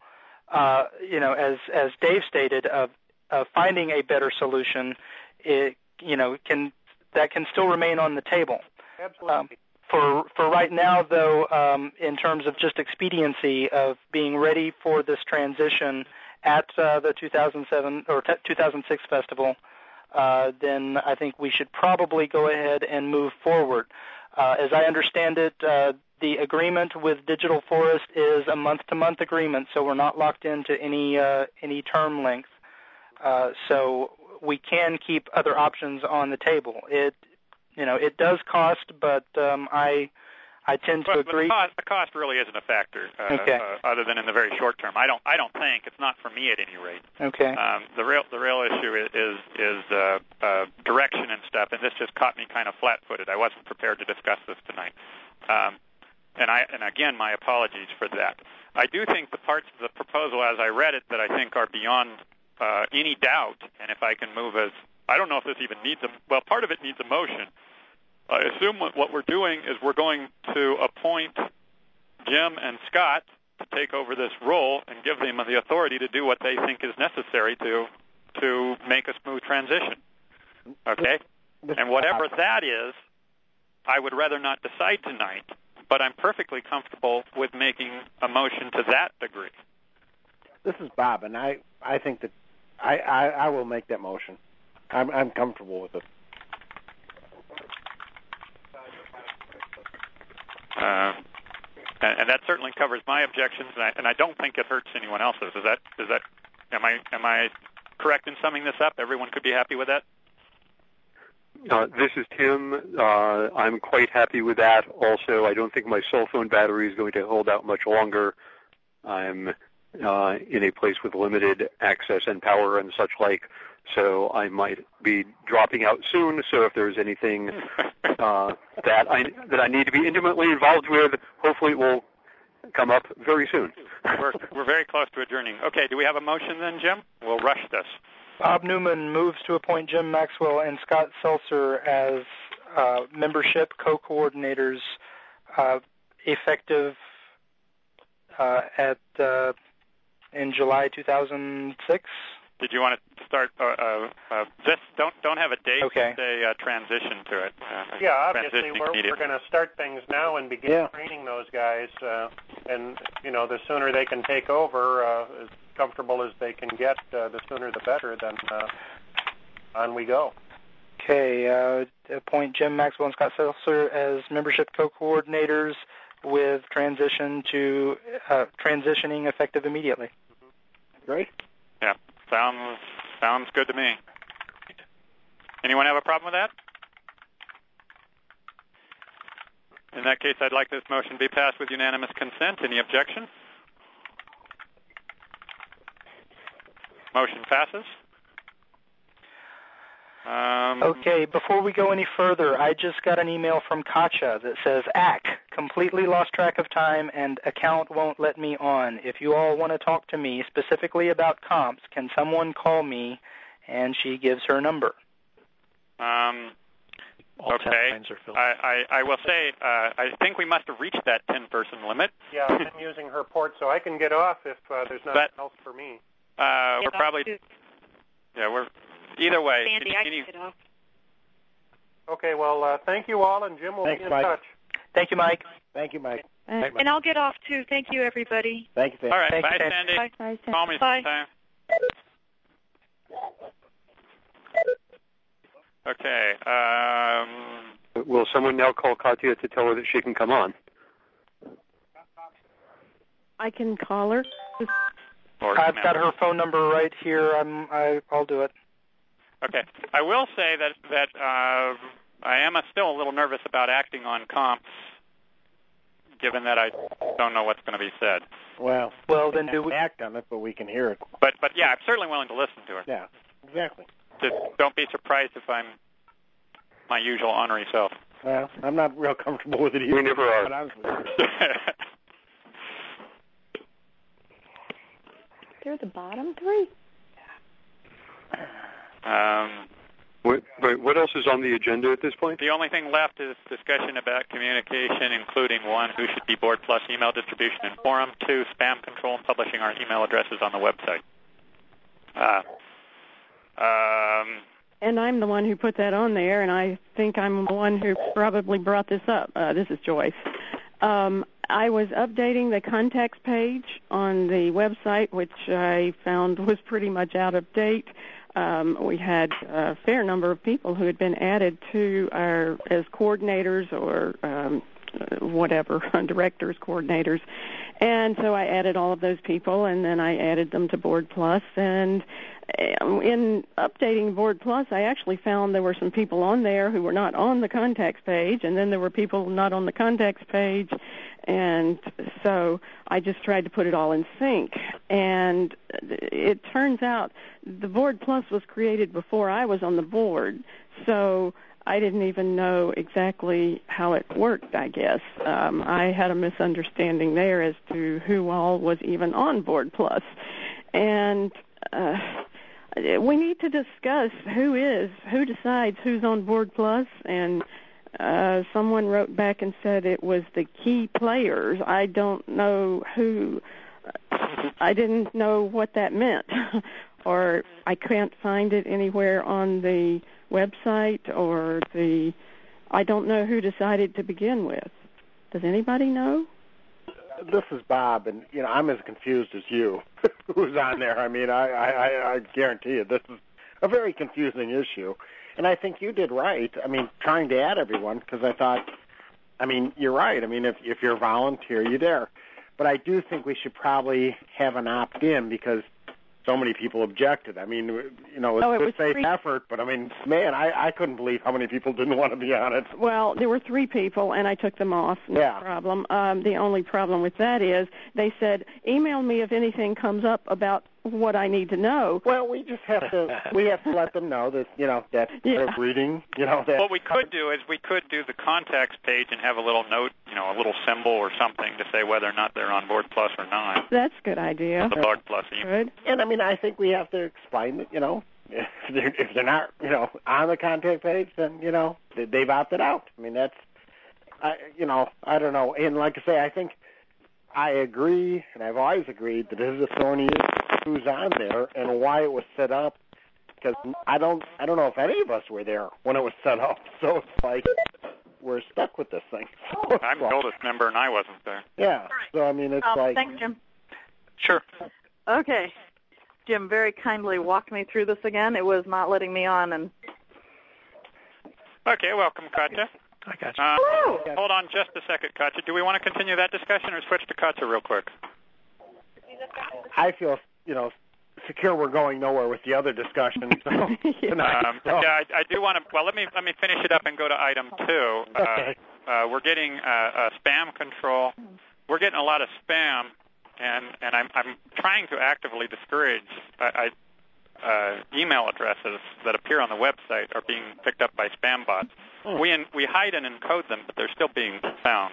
Speaker 7: as Dave stated, of finding a better solution, can still remain on the table.
Speaker 11: Absolutely.
Speaker 7: For right now, though, in terms of just expediency of being ready for this transition at the 2007 or 2006 festival, then I think we should probably go ahead and move forward. As I understand it, the agreement with Digital Forest is a month-to-month agreement, so we're not locked into any term length. So we can keep other options on the table. It does cost, but I tend to agree.
Speaker 2: But the cost really isn't a factor, other than in the very short term. I don't think it's not for me at any rate.
Speaker 7: Okay.
Speaker 2: The real issue is direction and stuff, and this just caught me kind of flat-footed. I wasn't prepared to discuss this tonight, and again, my apologies for that. I do think the parts of the proposal, as I read it, that I think are beyond any doubt, and if I can move I don't know if this even needs part of it needs a motion. I assume what we're doing is we're going to appoint Jim and Scott to take over this role and give them the authority to do what they think is necessary to make a smooth transition. Okay? And whatever that is, I would rather not decide tonight, but I'm perfectly comfortable with making a motion to that degree.
Speaker 1: This is Bob, and I think that I will make that motion. I'm comfortable with it.
Speaker 2: And that certainly covers my objections, and I don't think it hurts anyone else's. Is that? Am I correct in summing this up? Everyone could be happy with that.
Speaker 5: This is Tim. I'm quite happy with that. Also, I don't think my cell phone battery is going to hold out much longer. I'm in a place with limited access and power and such like, so I might be dropping out soon. So if there's anything that I need to be intimately involved with, hopefully it will come up very soon.
Speaker 2: We're very close to adjourning. Okay, do we have a motion then, Jim? We'll rush this.
Speaker 7: Bob Newman moves to appoint Jim Maxwell and Scott Seltzer as membership co-coordinators effective in July 2006.
Speaker 2: Did you want to start? Just don't have a date.
Speaker 7: Okay.
Speaker 2: Say transition to it.
Speaker 11: Obviously we're going to start things now and begin training those guys, and the sooner they can take over, as comfortable as they can get, the sooner the better. Then on we go.
Speaker 7: Okay. Appoint Jim Maxwell and Scott Seltzer as membership co-coordinators with transitioning effective immediately.
Speaker 1: Great.
Speaker 2: Yeah. Sounds good to me. Anyone have a problem with that? In that case, I'd like this motion to be passed with unanimous consent. Any objection? Motion passes.
Speaker 7: Okay, before we go any further, I just got an email from Katja that says, completely lost track of time and account won't let me on. If you all want to talk to me specifically about comps, can someone call me? And she gives her number.
Speaker 2: Okay. I will say, I think we must have reached that 10-person limit.
Speaker 11: Yeah, I'm using her port, so I can get off if there's nothing else for me.
Speaker 2: We're probably... we're... Either way.
Speaker 9: Sandy, I can get off.
Speaker 11: Okay, well, thank you all, and Jim will be in touch.
Speaker 7: Thank you, Mike.
Speaker 1: Thank you, Mike.
Speaker 9: And I'll get off too. Thank you, everybody.
Speaker 1: Thank you, Sandy.
Speaker 2: All right.
Speaker 7: Thank
Speaker 2: Bye,
Speaker 7: you,
Speaker 2: Sandy.
Speaker 9: Bye.
Speaker 3: Bye, Sandy.
Speaker 2: Call me
Speaker 9: Bye.
Speaker 2: sometime. Okay.
Speaker 5: Will someone now call Katya to tell her that she can come on?
Speaker 6: I can call her.
Speaker 7: I've got her phone number right here. I'll do it.
Speaker 2: Okay. I will say that I am still a little nervous about acting on comps, given that I don't know what's going to be said.
Speaker 1: Well,
Speaker 7: then do we
Speaker 1: act on it, but we can hear it.
Speaker 2: But yeah, I'm certainly willing to listen to it.
Speaker 1: Yeah, exactly.
Speaker 2: Just don't be surprised if I'm my usual ornery self.
Speaker 1: Well, I'm not real comfortable with it either.
Speaker 5: We never are.
Speaker 1: But honestly.
Speaker 3: They're the bottom three.
Speaker 5: What else is on the agenda at this point?
Speaker 2: The only thing left is discussion about communication, including 1, who should be Board Plus email distribution and forum, 2, spam control and publishing our email addresses on the website.
Speaker 6: And I'm the one who put that on there, and I think I'm the one who probably brought this up. This is Joyce. I was updating the contacts page on the website, which I found was pretty much out of date. We had a fair number of people who had been added to our as coordinators or whatever, directors, coordinators. And so I added all of those people, and then I added them to Board Plus. And in updating Board Plus, I actually found there were some people on there who were not on the contacts page, and then there were people not on the contacts page. And so I just tried to put it all in sync. And it turns out the Board Plus was created before I was on the board, so I didn't even know exactly how it worked, I guess. I had a misunderstanding there as to who all was even on Board Plus. And we need to discuss who decides who's on Board Plus, and someone wrote back and said it was the key players. I don't know who. I didn't know what that meant, or I can't find it anywhere on the website, or I don't know who decided to begin with. Does anybody know?
Speaker 1: This is Bob, and I'm as confused as you. Who's on there? I mean, I guarantee you this is a very confusing issue. And I think you did right. I mean, trying to add everyone, because I thought, you're right. I mean, if you're a volunteer, you're there. But I do think we should probably have an opt-in, because so many people objected. I mean, it's a safe effort, but man, I couldn't believe how many people didn't want to be on it.
Speaker 6: Well, there were 3 people, and I took them off. No problem. The only problem with that is they said, email me if anything comes up about what I need to know.
Speaker 1: Well, we just have to let them know that that they're reading. That
Speaker 2: what we could do is we could do the contacts page and have a little note, a little symbol or something to say whether or not they're on Board Plus or not.
Speaker 6: That's a good idea.
Speaker 2: The Board Plus email.
Speaker 6: Good.
Speaker 1: And I think we have to explain that if they're not on the contact page, then they've opted out. I mean, that's I don't know. And like I say, I think I agree, and I've always agreed that it is a thorny issue who's on there and why it was set up, because I don't know if any of us were there when it was set up, so it's like we're stuck with this thing.
Speaker 2: I'm the oldest member, and I wasn't there.
Speaker 1: Yeah, so it's like...
Speaker 12: Thanks, Jim.
Speaker 7: Sure.
Speaker 12: Okay. Jim very kindly walked me through this again. It was not letting me on. And
Speaker 2: Okay, welcome, Katya.
Speaker 10: I got you.
Speaker 2: Hold on just a second, Katya. Do we want to continue that discussion or switch to Katya real quick?
Speaker 1: I feel, secure we're going nowhere with the other discussion. So
Speaker 2: I do want to. Well, let me finish it up and go to item 2.
Speaker 1: Okay.
Speaker 2: We're getting spam control. We're getting a lot of spam, and I'm trying to actively discourage. Email addresses that appear on the website are being picked up by spam bots. We hide and encode them, but they're still being found.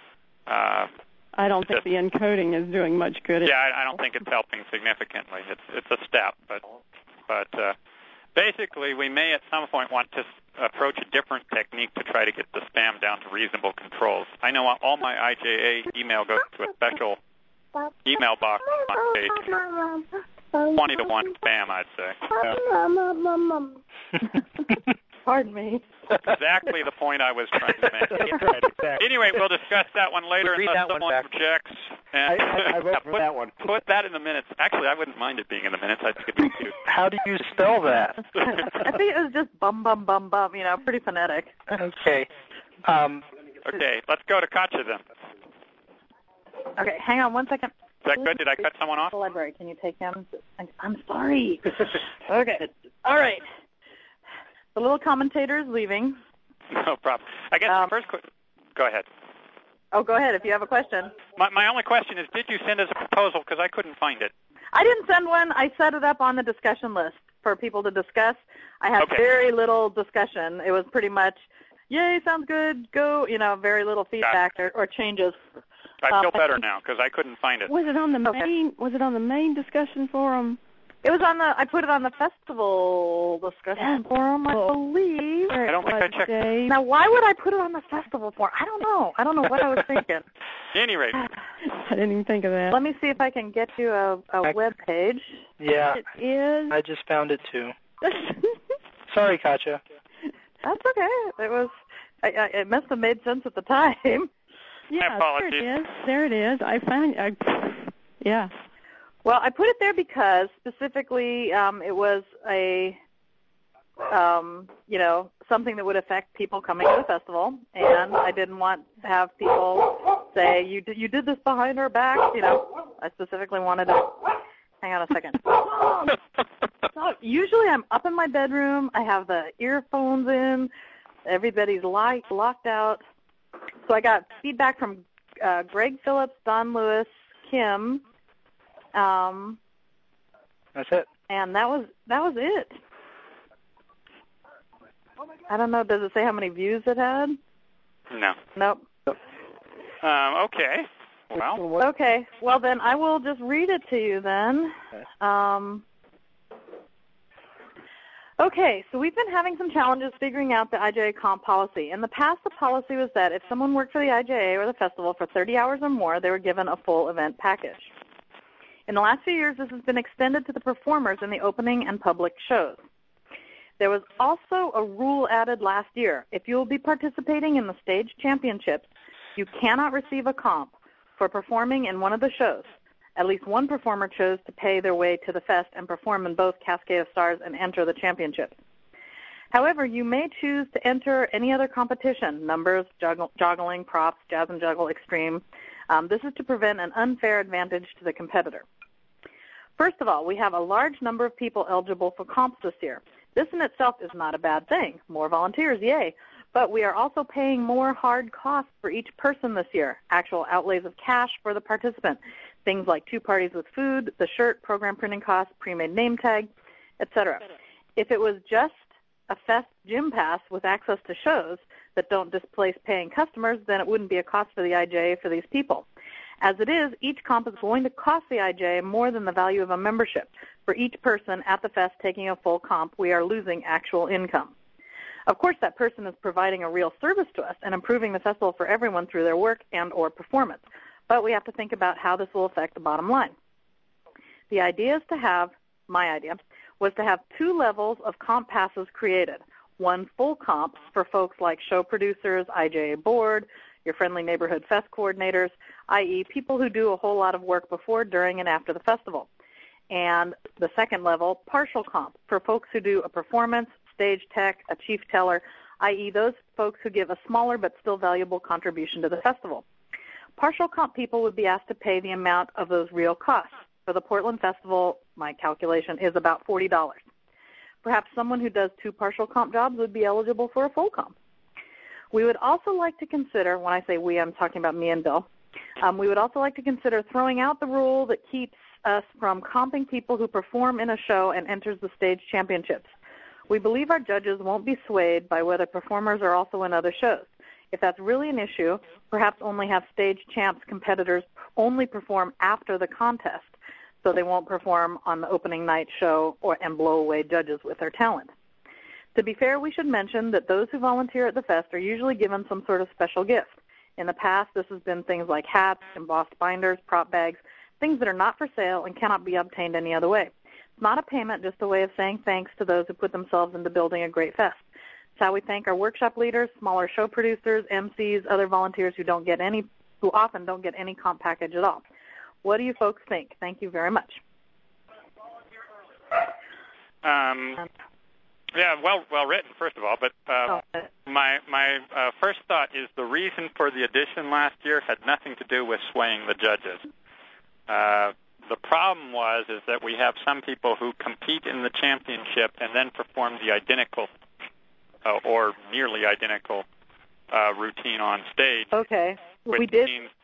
Speaker 6: I don't think the encoding is doing much good.
Speaker 2: Yeah, I don't think it's helping significantly. It's a step, but basically we may at some point want to approach a different technique to try to get the spam down to reasonable controls. I know all my IJA email goes to a special email box on my page. 20 to 1 spam, I'd say.
Speaker 12: Pardon me.
Speaker 2: Exactly the point I was trying to make.
Speaker 1: Right, exactly.
Speaker 2: Anyway, we'll discuss that one later unless someone objects. And
Speaker 1: I vote for that one.
Speaker 2: Put that in the minutes. Actually, I wouldn't mind it being in the minutes. I think it'd be cute.
Speaker 7: How do you spell that?
Speaker 12: I think it was just bum, bum, bum, bum, pretty phonetic.
Speaker 7: Okay.
Speaker 2: Okay, let's go to Katja then.
Speaker 12: Okay, hang on 1 second.
Speaker 2: Is that good? Did I cut someone off?
Speaker 12: The library. Can you take him? I'm sorry. Okay. All right. The little commentator is leaving.
Speaker 2: No problem. I guess the first go ahead.
Speaker 12: Oh, go ahead if you have a question.
Speaker 2: My only question is, did you send us a proposal? Because I couldn't find it.
Speaker 12: I didn't send one. I set it up on the discussion list for people to discuss. I had very little discussion. It was pretty much, yay, sounds good, go, very little feedback or changes.
Speaker 2: I feel better now because I couldn't find it.
Speaker 6: Was it on the main? Was it on the main discussion forum?
Speaker 12: It was on I put it on the festival discussion forum, I believe.
Speaker 2: I don't think I checked.
Speaker 12: Now, why would I put it on the festival forum? I don't know. I don't know what I was thinking.
Speaker 2: At any rate.
Speaker 6: I didn't even think of that.
Speaker 12: Let me see if I can get you a web page.
Speaker 7: Yeah.
Speaker 6: It is.
Speaker 7: I just found it too. Sorry, Katja.
Speaker 12: That's okay. It was. It must have made sense at the time.
Speaker 6: Yeah, there it is. I found. Yeah.
Speaker 12: Well, I put it there because specifically it was a, something that would affect people coming to the festival, and I didn't want to have people say, you did this behind our back. I specifically wanted to. Hang on a second. So usually I'm up in my bedroom. I have the earphones in. Everybody's locked out. So I got feedback from Greg Phillips, Don Lewis, Kim.
Speaker 7: That's it.
Speaker 12: And that was it. I don't know. Does it say how many views it had?
Speaker 2: No.
Speaker 12: Nope.
Speaker 2: Okay. Well.
Speaker 12: Okay. Well, then I will just read it to you then. Okay, so we've been having some challenges figuring out the IJA comp policy. In the past, the policy was that if someone worked for the IJA or the festival for 30 hours or more, they were given a full event package. In the last few years, this has been extended to the performers in the opening and public shows. There was also a rule added last year. If you will be participating in the stage championships, you cannot receive a comp for performing in one of the shows. At least one performer chose to pay their way to the fest and perform in both Cascade of Stars and enter the championships. However, you may choose to enter any other competition, numbers, juggling, props, jazz and juggle, extreme. This is to prevent an unfair advantage to the competitor. First of all, we have a large number of people eligible for comps this year. This in itself is not a bad thing. More volunteers, yay. But we are also paying more hard costs for each person this year, actual outlays of cash for the participant, things like 2 parties with food, the shirt, program printing costs, pre-made name tag, etc. If it was just a fest gym pass with access to shows that don't displace paying customers, then it wouldn't be a cost for the IJA for these people. As it is, each comp is going to cost the IJA more than the value of a membership. For each person at the fest taking a full comp, we are losing actual income. Of course, that person is providing a real service to us and improving the festival for everyone through their work and or performance. But we have to think about how this will affect the bottom line. The idea is to have, my idea, was to have 2 levels of comp passes created. One full comp for folks like show producers, IJA board, your friendly neighborhood fest coordinators, i.e. people who do a whole lot of work before, during, and after the festival. And the second level, partial comp, for folks who do a performance, stage tech, a chief teller, i.e. those folks who give a smaller but still valuable contribution to the festival. Partial comp people would be asked to pay the amount of those real costs. For the Portland Festival, my calculation is about $40. Perhaps someone who does 2 partial comp jobs would be eligible for a full comp. We would also like to consider, when I say we, I'm talking about me and Bill, we would also like to consider throwing out the rule that keeps us from comping people who perform in a show and enters the stage championships. We believe our judges won't be swayed by whether performers are also in other shows. If that's really an issue, perhaps only have stage champs competitors only perform after the contest, so they won't perform on the opening night show and blow away judges with their talent. To be fair, we should mention that those who volunteer at the fest are usually given some sort of special gift. In the past, this has been things like hats, embossed binders, prop bags, things that are not for sale and cannot be obtained any other way. It's not a payment, just a way of saying thanks to those who put themselves into building a great fest. how we thank our workshop leaders, smaller show producers, MCs, other volunteers who often don't get any comp package at all. What do you folks think? Thank you very much.
Speaker 2: Yeah, well written, first of all. But my first thought is the reason for the addition last year had nothing to do with swaying the judges. The problem is that we have some people who compete in the championship and then perform the identical or nearly identical routine on stage.
Speaker 12: Okay.
Speaker 2: Which
Speaker 12: we did.
Speaker 2: Means,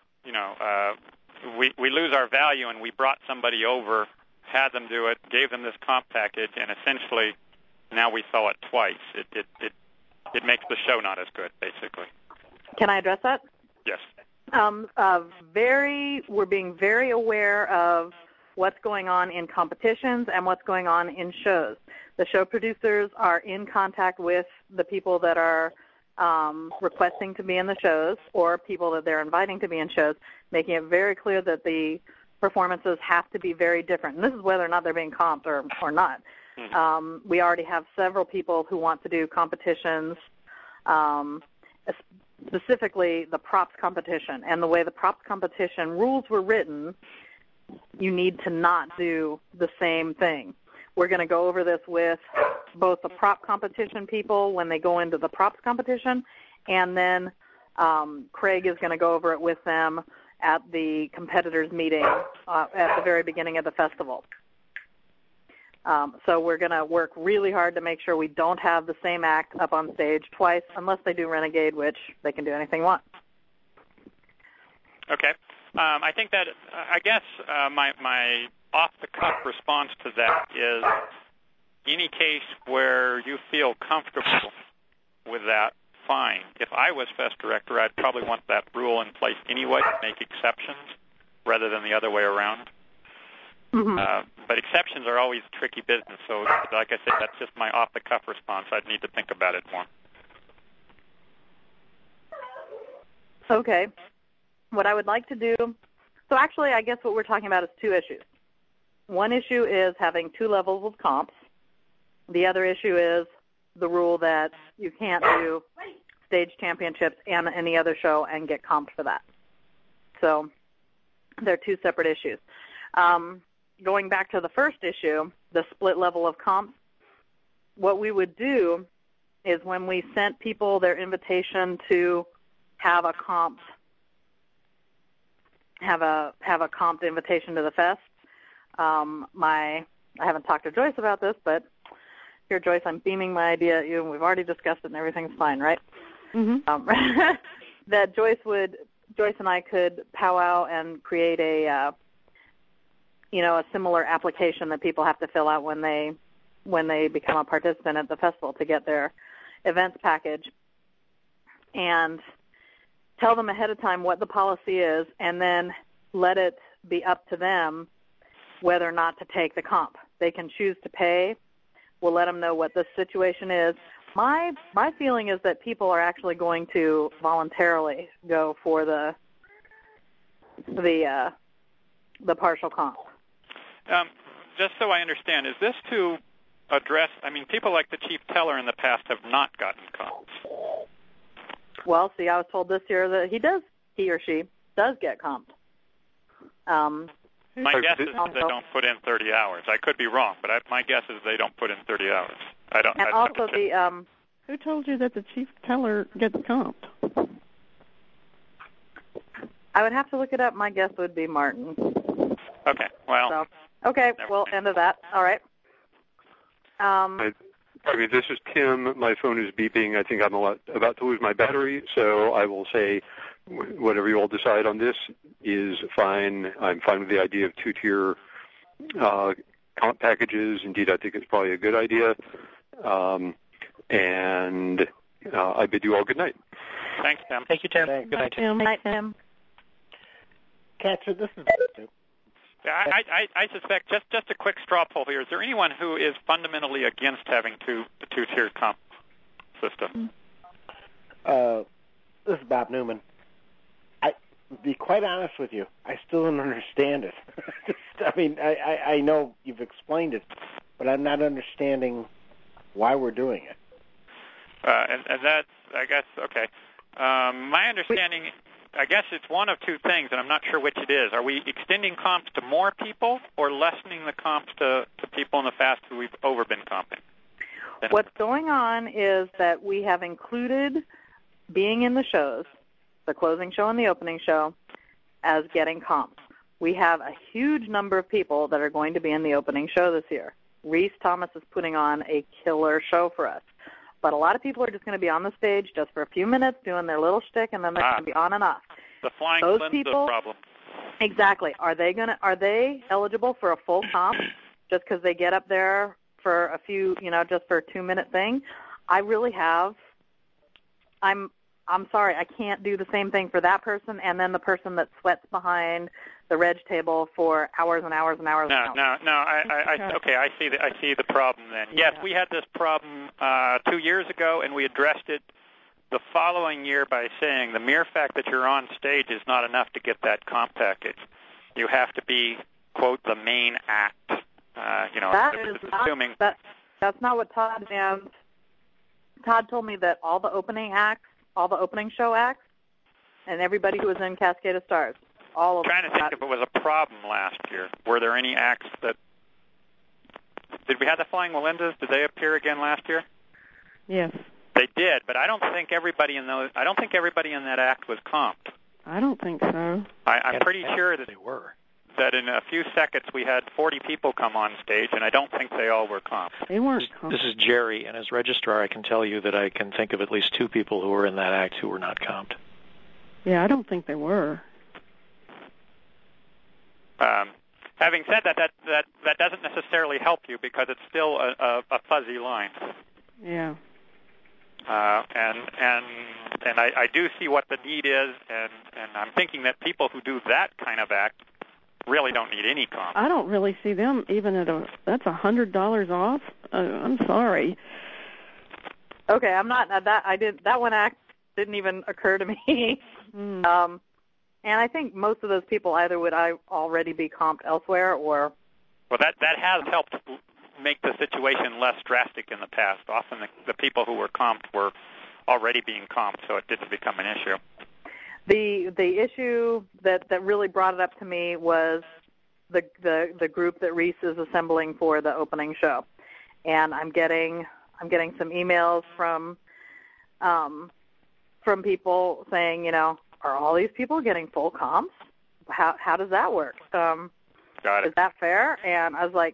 Speaker 2: we lose our value, and we brought somebody over, had them do it, gave them this comp package, and essentially now we saw it twice. It makes the show not as good, basically.
Speaker 12: Can I address that?
Speaker 2: Yes.
Speaker 12: We're being very aware of what's going on in competitions and what's going on in shows. The show producers are in contact with the people that are requesting to be in the shows or people that they're inviting to be in shows, making it very clear that the performances have to be very different. And this is whether or not they're being comped or not. We already have several people who want to do competitions, specifically the props competition. And the way the props competition rules were written, you need to not do the same thing. We're going to go over this with both the prop competition people when they go into the props competition, and then Craig is going to go over it with them at the competitors meeting at the very beginning of the festival. So we're going to work really hard to make sure we don't have the same act up on stage twice, unless they do Renegade, which they can do anything they want.
Speaker 2: Okay. I think that, I guess my off-the-cuff response to that is any case where you feel comfortable with that, fine. If I was Fest Director, I'd probably want that rule in place anyway to make exceptions rather than the other way around. But exceptions are always tricky business, so like I said, that's just my off-the-cuff response. I'd need to think about it more.
Speaker 12: Okay. What I would like to do, so actually I guess what we're talking about is two issues. One issue is having two levels of comps. The other issue is the rule that you can't do stage championships and any other show and get comped for that. So they're two separate issues. Going back to the first issue, the split level of comps, what we would do is when we sent people their invitation to have a comped invitation to the fest, I haven't talked to Joyce about this, but here, Joyce, I'm beaming my idea at you, and we've already discussed it, and everything's fine, right? That Joyce and I could powwow and create a similar application that people have to fill out when they become a participant at the festival to get their events package, and tell them ahead of time what the policy is, and then let it be up to them whether or not to take the comp. They can choose to pay. We'll let them know what the situation is. My feeling is that people are actually going to voluntarily go for the partial comp.
Speaker 2: Just so I understand, is this to address, people like the chief teller in the past have not gotten comps.
Speaker 12: Well, see, I was told this year that he or she does get comped.
Speaker 2: My guess is they don't put in 30 hours. I could be wrong, but my guess is they don't put in 30 hours.
Speaker 6: Who told you that the chief teller gets comped?
Speaker 12: I would have to look it up. My guess would be Martin.
Speaker 2: Okay, well.
Speaker 12: We'll end of that. All right.
Speaker 5: This is Tim. My phone is beeping. I think I'm about to lose my battery, so I will say whatever you all decide on this is fine. I'm fine with the idea of two-tier comp packages. Indeed, I think it's probably a good idea. And I bid you all good night.
Speaker 2: Thanks, Tim.
Speaker 7: Thank you, Tim.
Speaker 6: Thanks.
Speaker 7: Good night,
Speaker 12: Tim. Good night, Tim.
Speaker 1: Catcher, this is Tim.
Speaker 2: I suspect, just a quick straw poll here, is there anyone who is fundamentally against having the two-tiered comp system?
Speaker 1: This is Bob Newman. To be quite honest with you, I still don't understand it. I know you've explained it, but I'm not understanding why we're doing it.
Speaker 2: And that's, I guess, okay. My understanding, I guess it's one of two things, and I'm not sure which it is. Are we extending comps to more people or lessening the comps to people in the past who we've been comping?
Speaker 12: What's going on is that we have included being in the shows, the closing show and the opening show, as getting comps. We have a huge number of people that are going to be in the opening show this year. Reese Thomas is putting on a killer show for us. But a lot of people are just going to be on the stage just for a few minutes doing their little shtick, and then they're going to be on and off.
Speaker 2: The flying
Speaker 12: Those
Speaker 2: Linda
Speaker 12: people,
Speaker 2: problem.
Speaker 12: Exactly. Are they eligible for a full comp just because they get up there for a few, just for a 2-minute thing? I really have. I'm sorry, I can't do the same thing for that person and then the person that sweats behind the reg table for hours and hours and hours.
Speaker 2: I see the problem then.
Speaker 12: Yeah.
Speaker 2: Yes, we had this problem 2 years ago, and we addressed it the following year by saying the mere fact that you're on stage is not enough to get that comp package. You have to be, quote, the main act.
Speaker 12: That's not what Todd and Todd told me, that all the opening show acts, and everybody who was in Cascade of Stars, all of them.
Speaker 2: I'm trying to think if it was a problem last year. Were there any acts that... Did we have the Flying Melindas? Did they appear again last year?
Speaker 6: Yes.
Speaker 2: They did, but I don't think everybody in that act was comped.
Speaker 6: I don't think so.
Speaker 2: I'm pretty sure that
Speaker 13: they were.
Speaker 2: That in a few seconds we had 40 people come on stage, and I don't think they all were comped.
Speaker 6: They weren't comped.
Speaker 13: This is Jerry, and as registrar, I can tell you that I can think of at least 2 people who were in that act who were not comped.
Speaker 6: Yeah, I don't think they were.
Speaker 2: Having said that doesn't necessarily help you because it's still a fuzzy line.
Speaker 6: Yeah.
Speaker 2: And I do see what the need is, and I'm thinking that people who do that kind of act really don't need any comp.
Speaker 6: I don't really see them even that's $100 off. I'm sorry.
Speaker 12: Okay, I'm not that one act didn't even occur to me. And I think most of those people either would already be comped elsewhere or...
Speaker 2: Well, that has helped make the situation less drastic in the past. Often the people who were comped were already being comped, so it didn't become an issue.
Speaker 12: The issue that really brought it up to me was the group that Reese is assembling for the opening show. And I'm getting some emails from people saying, are all these people getting full comps? How does that work?
Speaker 2: Got it.
Speaker 12: Is that fair? And I was like,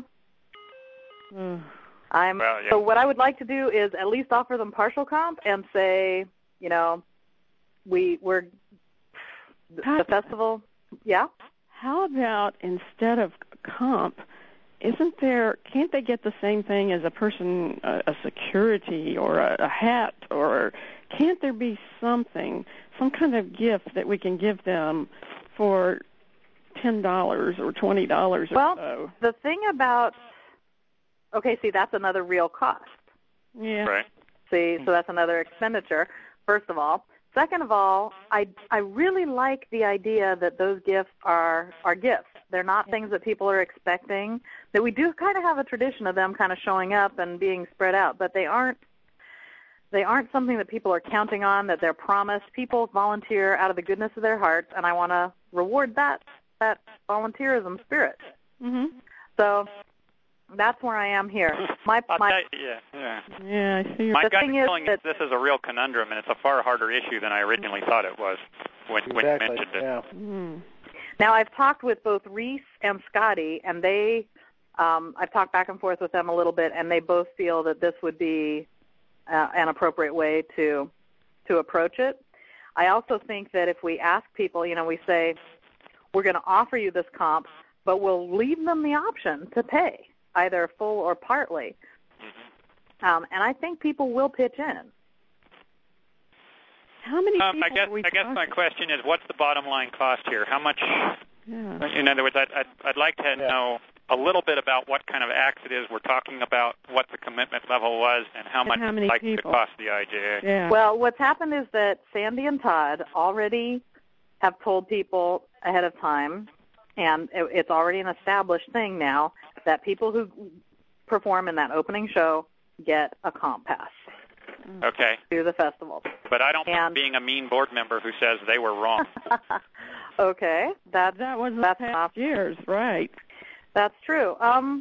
Speaker 12: So what I would like to do is at least offer them partial comp and say, we're the festival. Yeah.
Speaker 6: How about instead of comp, can't they get the same thing as a person, a security or a hat, or can't there be some kind of gift that we can give them for $10 or $20 or so?
Speaker 12: Well, the thing about, that's another real cost.
Speaker 6: Yeah.
Speaker 2: Right.
Speaker 12: See, so that's another expenditure, first of all. Second of all, I really like the idea that those gifts are gifts. They're not things that people are expecting. That we do kind of have a tradition of them kind of showing up and being spread out, but they aren't something that people are counting on, that they're promised. People volunteer out of the goodness of their hearts, and I want to reward that volunteerism spirit.
Speaker 6: Mm-hmm.
Speaker 12: So that's where I am here.
Speaker 2: I
Speaker 6: see.
Speaker 2: My gut feeling is this is a real conundrum, and it's a far harder issue than I originally thought it was when you mentioned it.
Speaker 1: Yeah.
Speaker 6: Mm.
Speaker 12: Now, I've talked with both Reese and Scotty, and I've talked back and forth with them a little bit, and they both feel that this would be an appropriate way to approach it. I also think that if we ask people, we say, we're going to offer you this comp, but we'll leave them the option to pay, either full or partly. And I think people will pitch in.
Speaker 6: How many people
Speaker 2: I guess my question is, what's the bottom line cost here? How much? Yeah. In other words, I'd like to know a little bit about what kind of acts it is we're talking about, what the commitment level was, and how much it's likely to cost the IJA.
Speaker 6: Yeah.
Speaker 12: Well, what's happened is that Sandy and Todd already have told people ahead of time, and it's already an established thing now, that people who perform in that opening show get a comp pass.
Speaker 2: Okay.
Speaker 12: To the festival.
Speaker 2: But I don't like being a mean board member who says they were wrong.
Speaker 6: Okay. That was the past years, right.
Speaker 12: That's true.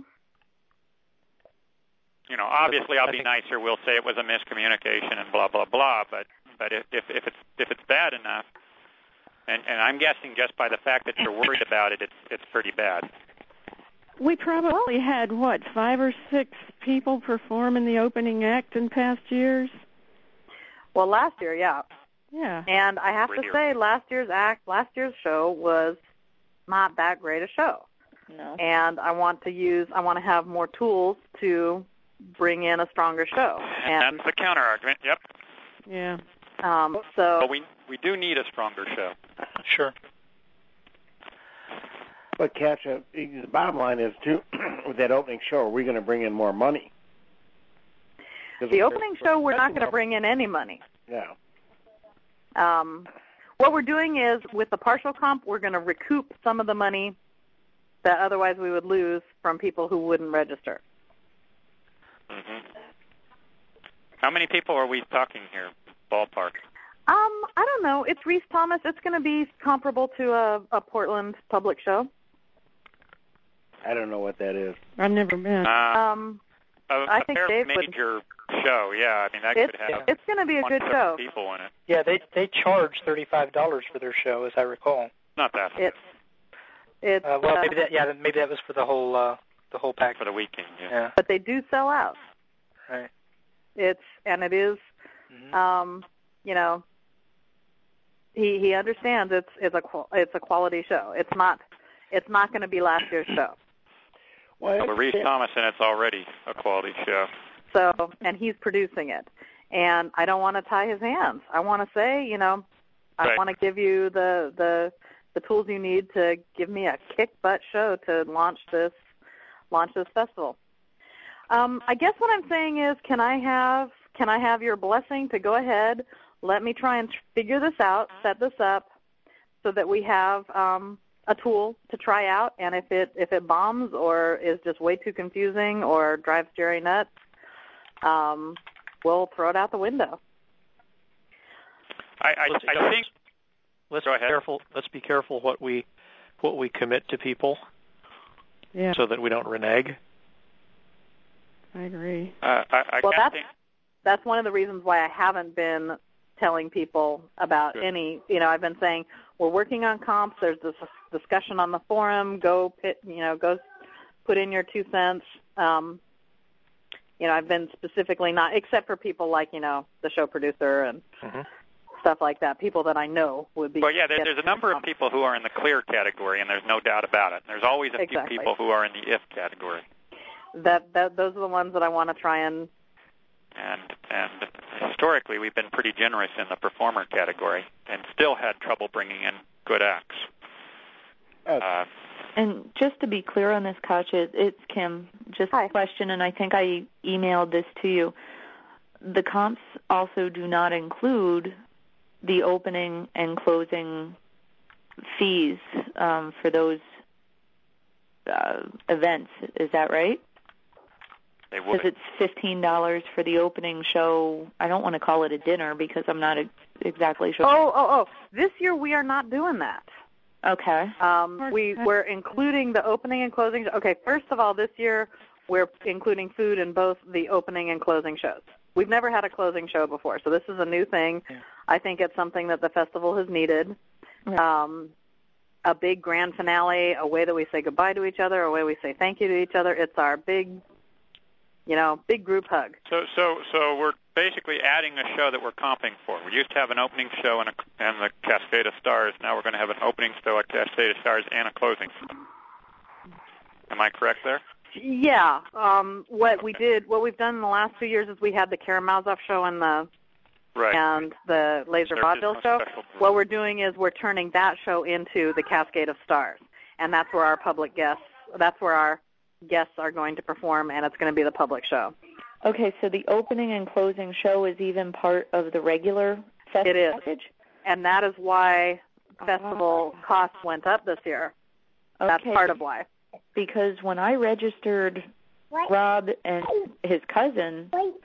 Speaker 2: Obviously I'll be nicer. We'll say it was a miscommunication and blah, blah, blah. But if it's bad enough, and I'm guessing just by the fact that you're worried about it, it's pretty bad.
Speaker 6: We probably had, 5 or 6 people perform in the opening act in past years?
Speaker 12: Well, last year, yeah.
Speaker 6: Yeah.
Speaker 12: And I have to say, last year's show was not that great a show.
Speaker 3: No.
Speaker 12: And I want to have more tools to bring in a stronger show.
Speaker 2: And that's the counter argument. Yep.
Speaker 6: Yeah.
Speaker 12: But
Speaker 2: we do need a stronger show.
Speaker 13: Sure.
Speaker 1: But Katja, the bottom line is too, with that opening show, are we going to bring in more money?
Speaker 12: The opening show, we're not going to bring in any money.
Speaker 1: Yeah.
Speaker 12: What we're doing is, with the partial comp, we're going to recoup some of the money that otherwise we would lose from people who wouldn't register.
Speaker 2: Mm-hmm. How many people are we talking here, ballpark?
Speaker 12: I don't know. It's Reese Thomas. It's going to be comparable to a Portland public show.
Speaker 1: I don't know what that is.
Speaker 6: I've never been.
Speaker 12: I think Dave
Speaker 2: major show, yeah. I mean, that could have.
Speaker 12: It's going to be a good show.
Speaker 2: People in it.
Speaker 7: Yeah, they charge $35 for their show, as I recall.
Speaker 2: Not that.
Speaker 12: It's
Speaker 7: maybe that was for the whole pack
Speaker 2: for the weekend. Yeah.
Speaker 12: But they do sell out.
Speaker 7: Right.
Speaker 12: It is. He understands it's a quality show. It's not going to be last year's show.
Speaker 2: Well, Reese Thomas, and it's already a quality show.
Speaker 12: So, and he's producing it, and I don't want to tie his hands. I want to say, I want to give you the tools you need to give me a kick-butt show to launch this festival. I guess what I'm saying is, can I have your blessing to go ahead? Let me try and figure this out, set this up, so that we have a tool to try out. And if it bombs or is just way too confusing or drives Jerry nuts, we'll throw it out the window.
Speaker 2: I think.
Speaker 13: Let's be careful. Let's be careful what we commit to people.
Speaker 6: Yeah.
Speaker 13: So that we don't renege.
Speaker 6: I agree.
Speaker 12: That's one of the reasons why I haven't been telling people about any. I've been saying we're working on comps. There's this discussion on the forum. Go put in your 2 cents. I've been specifically not, except for people like the show producer and stuff like that. People that I know would be.
Speaker 2: Well, yeah, there's a number of people who are in the clear category, and there's no doubt about it. There's always a few people who are in the if category.
Speaker 12: Those are the ones that I want to try and.
Speaker 2: And historically, we've been pretty generous in the performer category, and still had trouble bringing in good acts.
Speaker 3: And just to be clear on this, Katja, it's Kim. Just a question, and I think I emailed this to you. The comps also do not include the opening and closing fees for those events. Is that right?
Speaker 2: They would.
Speaker 3: Because it's $15 for the opening show. I don't want to call it a dinner because I'm not exactly sure.
Speaker 12: Oh! This year we are not doing that.
Speaker 3: Okay.
Speaker 12: We're including the opening and closing. Okay, first of all, this year we're including food in both the opening and closing shows. We've never had a closing show before, so this is a new thing. Yeah. I think it's something that the festival has needed. Right. A big grand finale, a way that we say goodbye to each other, a way we say thank you to each other. It's our big group hug.
Speaker 2: So we're basically adding a show that we're comping for. We used to have an opening show and the Cascade of Stars. Now we're going to have an opening show at Cascade of Stars and a closing show. Am I correct there?
Speaker 12: Yeah. What we've done in the last 2 years is we had the Karamazov show and the Laser Vaudeville show. What we're doing is we're turning that show into the Cascade of Stars, and that's where our public guests. That's where our guests are going to perform, and it's going to be the public show.
Speaker 3: Okay, so the opening and closing show is even part of the regular festival
Speaker 12: It is,
Speaker 3: package?
Speaker 12: And that is why festival costs went up this year.
Speaker 3: Okay.
Speaker 12: That's part of why.
Speaker 3: Because when I registered Rob and his cousin,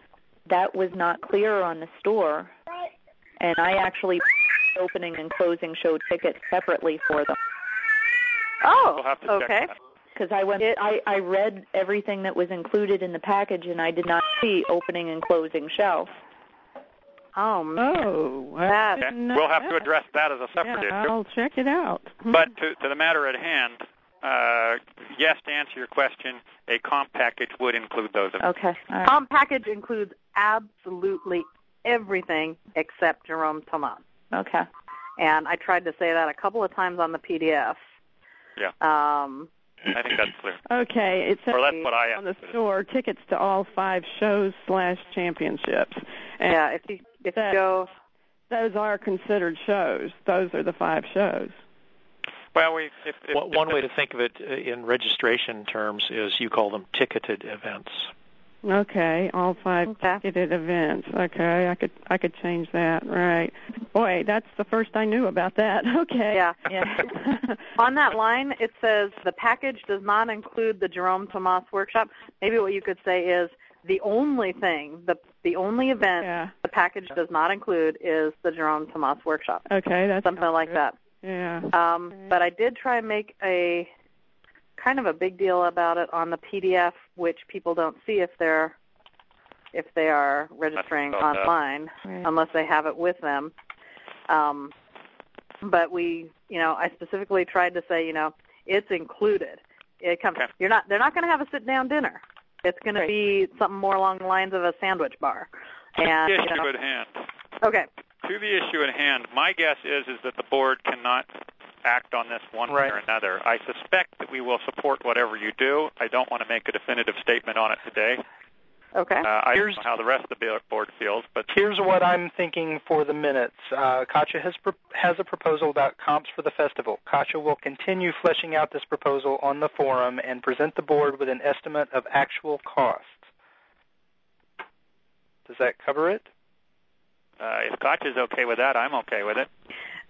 Speaker 3: that was not clear on the store, and I actually opening and closing show tickets separately for them.
Speaker 12: Oh,
Speaker 2: we'll have to
Speaker 12: okay.
Speaker 2: check that.
Speaker 3: Because I read everything that was included in the package, and I did not see opening and closing show.
Speaker 6: Oh,
Speaker 2: We'll have to address that as a separate issue.
Speaker 6: I'll check it out.
Speaker 2: But to the matter at hand, yes, to answer your question, a comp package would include those events.
Speaker 3: Okay. All right.
Speaker 12: Comp package includes absolutely everything except Jerome Thomas.
Speaker 3: Okay.
Speaker 12: And I tried to say that a couple of times on the PDF.
Speaker 2: Yeah. I think that's clear.
Speaker 6: Okay, it says
Speaker 2: or that's what I
Speaker 6: on the store, tickets to all 5 shows/championships. And
Speaker 12: yeah, if you go,
Speaker 6: those are considered shows. Those are the 5 shows.
Speaker 2: Well,
Speaker 13: one way to think of it in registration terms is you call them ticketed events.
Speaker 6: Okay, all 5 ticketed events. Okay, I could change that. Right. Boy, that's the first I knew about that. Okay.
Speaker 12: Yeah. On that line, it says the package does not include the Jerome Thomas workshop. Maybe what you could say is the only thing, the only event the package does not include is the Jerome Thomas workshop.
Speaker 6: Okay, that's
Speaker 12: something like that.
Speaker 6: Yeah.
Speaker 12: But I did try and make a kind of a big deal about it on the PDF, which people don't see if they are registering online, unless they have it with them. But I specifically tried to say, it's included. It comes. They're not going to have a sit-down dinner. It's going to be something more along the lines of a sandwich bar. And
Speaker 2: to the issue at hand.
Speaker 12: Okay.
Speaker 2: To the issue at hand, my guess is that the board cannot act on this one way or another. I suspect that we will support whatever you do. I don't want to make a definitive statement on it today.
Speaker 12: Okay.
Speaker 2: I don't know how the rest of the board feels, but
Speaker 7: here's what I'm thinking for the minutes. Katja has a proposal about comps for the festival. Katja will continue fleshing out this proposal on the forum and present the board with an estimate of actual costs. Does that cover it?
Speaker 2: If Katja's okay with that, I'm okay with it.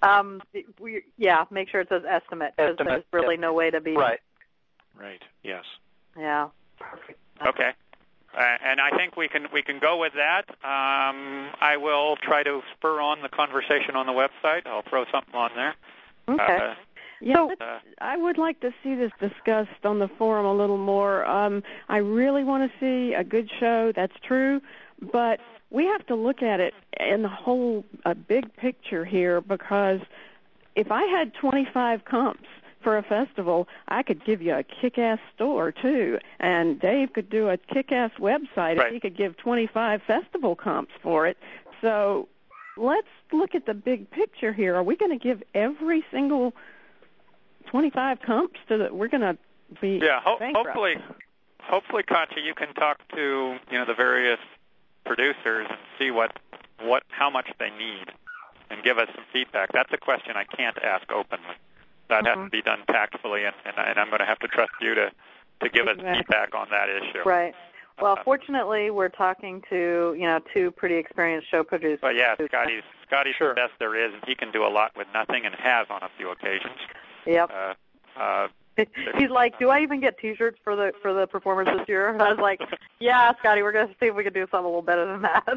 Speaker 12: Make sure it says estimate, because there's really no way to be...
Speaker 13: Right, yes.
Speaker 12: Yeah. Perfect.
Speaker 2: Okay. And I think we can go with that. I will try to spur on the conversation on the website. I'll throw something on there.
Speaker 6: Okay. I would like to see this discussed on the forum a little more. I really want to see a good show, that's true, but we have to look at it in the whole big picture here, because if I had 25 comps for a festival, I could give you a kick-ass store, too, and Dave could do a kick-ass website if he could give 25 festival comps for it. So let's look at the big picture here. Are we going to give every single 25 comps we're going to be bankrupt?
Speaker 2: Hopefully, Katja, you can talk to the various producers and see how much they need and give us some feedback. That's a question I can't ask openly. That has to be done tactfully, and I'm going to have to trust you to give us feedback on that issue.
Speaker 12: Right. Well, fortunately, we're talking to 2 pretty experienced show producers.
Speaker 2: But yeah, Scotty's the best there is, and he can do a lot with nothing, and has on a few occasions.
Speaker 12: Yep. He's like, do I even get T-shirts for the performers this year? And I was like, yeah, Scotty, we're going to see if we can do something a little better than that.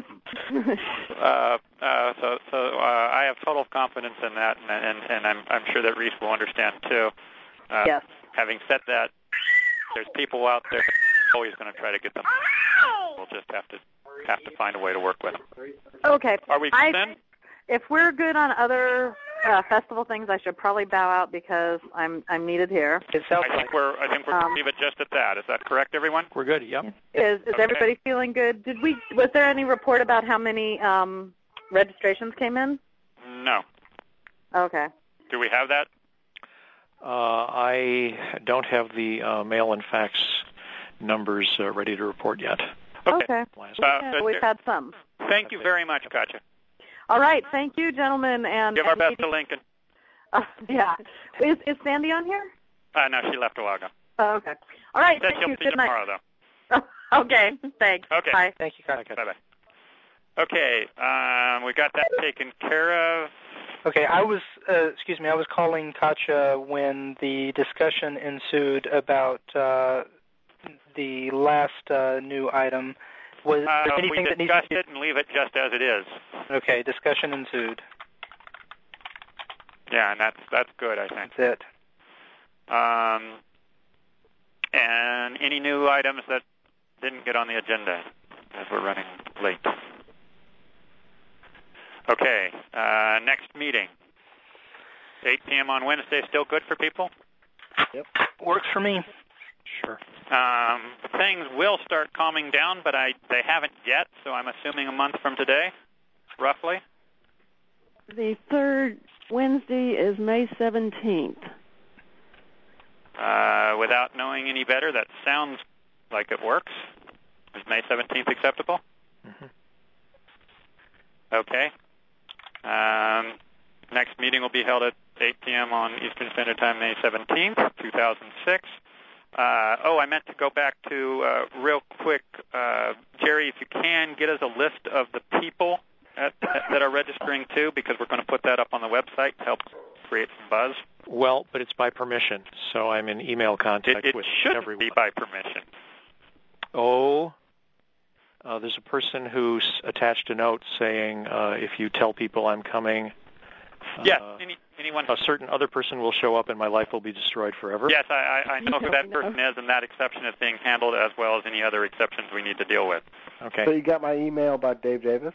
Speaker 2: So I have total confidence in that, and I'm sure that Reese will understand too.
Speaker 12: Yes.
Speaker 2: Having said that, there's people out there always going to try to get them. We'll just have to find a way to work with them.
Speaker 12: Okay.
Speaker 2: Are we then?
Speaker 12: If we're good on other festival things, I should probably bow out because I'm needed here.
Speaker 2: I think we're going to leave it just at that. Is that correct, everyone?
Speaker 13: We're good. Yep.
Speaker 12: Is everybody feeling good? Was there any report about how many registrations came in?
Speaker 2: No.
Speaker 12: Okay.
Speaker 2: Do we have that?
Speaker 13: I don't have the mail and fax numbers ready to report yet.
Speaker 12: Okay. We've had some.
Speaker 2: Thank you very much, Katja.
Speaker 12: All right. Thank you, gentlemen. And
Speaker 2: give our best to Lincoln.
Speaker 12: Yeah. Is Sandy on here?
Speaker 2: No, she left a while ago.
Speaker 12: Oh, okay. All right.
Speaker 2: Thank you.
Speaker 12: Good night.
Speaker 2: Tomorrow, though.
Speaker 12: Okay. Thanks.
Speaker 2: Okay.
Speaker 12: Bye.
Speaker 7: Thank you, Katja.
Speaker 2: Bye-bye. Okay. We got that taken care of.
Speaker 7: Okay. I was calling Katja when the discussion ensued about the last new item, Was there anything
Speaker 2: we discussed it and leave it just as it is.
Speaker 7: Okay, discussion ensued.
Speaker 2: Yeah, and that's good, I think.
Speaker 7: That's it.
Speaker 2: And any new items that didn't get on the agenda as we're running late? Okay, next meeting. 8 p.m. on Wednesday, still good for people?
Speaker 7: Yep. Works for me.
Speaker 13: Sure.
Speaker 2: Things will start calming down, but they haven't yet, so I'm assuming a month from today, roughly?
Speaker 6: The third Wednesday is May 17th.
Speaker 2: Without knowing any better, that sounds like it works. Is May 17th acceptable?
Speaker 13: Mm-hmm.
Speaker 2: Okay. Next meeting will be held at 8 p.m. on Eastern Standard Time, May 17th, 2006. I meant to go back to real quick, Jerry, if you can, get us a list of the people that are registering too, because we're going to put that up on the website to help create some buzz.
Speaker 13: Well, but it's by permission, so I'm in email contact with everyone.
Speaker 2: It should be by permission.
Speaker 13: Oh, there's a person who's attached a note saying, if you tell people I'm coming,
Speaker 2: yes, anyone.
Speaker 13: A certain other person will show up and my life will be destroyed forever.
Speaker 2: Yes, I know who that person is, and that exception is being handled as well as any other exceptions we need to deal with.
Speaker 13: Okay.
Speaker 1: So you got my email about Dave Davis?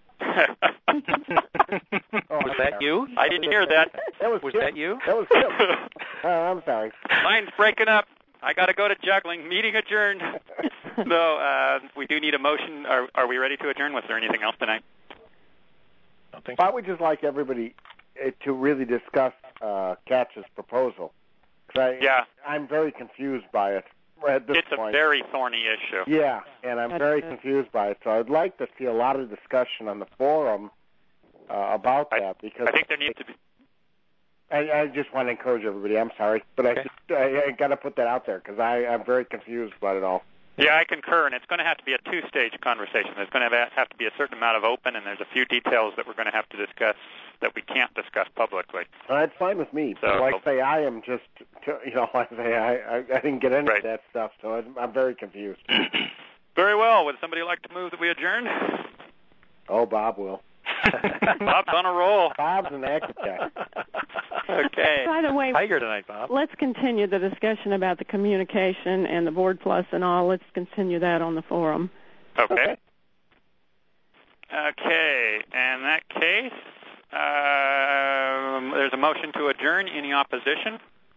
Speaker 13: Was that you?
Speaker 2: I didn't hear that.
Speaker 13: Was that you?
Speaker 1: That was him. I'm sorry.
Speaker 2: Mine's breaking up. I got to go to juggling. Meeting adjourned. No, we do need a motion. Are we ready to adjourn? Was there anything else tonight?
Speaker 13: I don't think so.
Speaker 1: I would just like everybody to really discuss Katch's proposal. I'm very confused by it at this point.
Speaker 2: It's a very thorny issue.
Speaker 1: Yeah, and I'm very confused by it. So I'd like to see a lot of discussion on the forum about that, because
Speaker 2: I think there needs to be.
Speaker 1: I just want to encourage everybody. I'm sorry, but
Speaker 13: okay.
Speaker 1: I got to put that out there because I'm very confused about it all.
Speaker 2: Yeah, I concur, and it's going to have to be a two-stage conversation. There's going to have to be a certain amount of open, and there's a few details that we're going to have to discuss that we can't discuss publicly.
Speaker 1: That's fine with me.
Speaker 2: So,
Speaker 1: like I say, I am just, I didn't get into that stuff, so I'm very confused.
Speaker 2: Very well. Would somebody like to move that we adjourn?
Speaker 1: Oh, Bob will.
Speaker 2: Bob's on a roll.
Speaker 1: Bob's an architect.
Speaker 2: Okay.
Speaker 6: By the way,
Speaker 13: Tiger tonight, Bob.
Speaker 6: Let's continue the discussion about the communication and the Board Plus and all. Let's continue that on the forum.
Speaker 2: Okay. Okay. In that case, there's a motion to adjourn. Any opposition?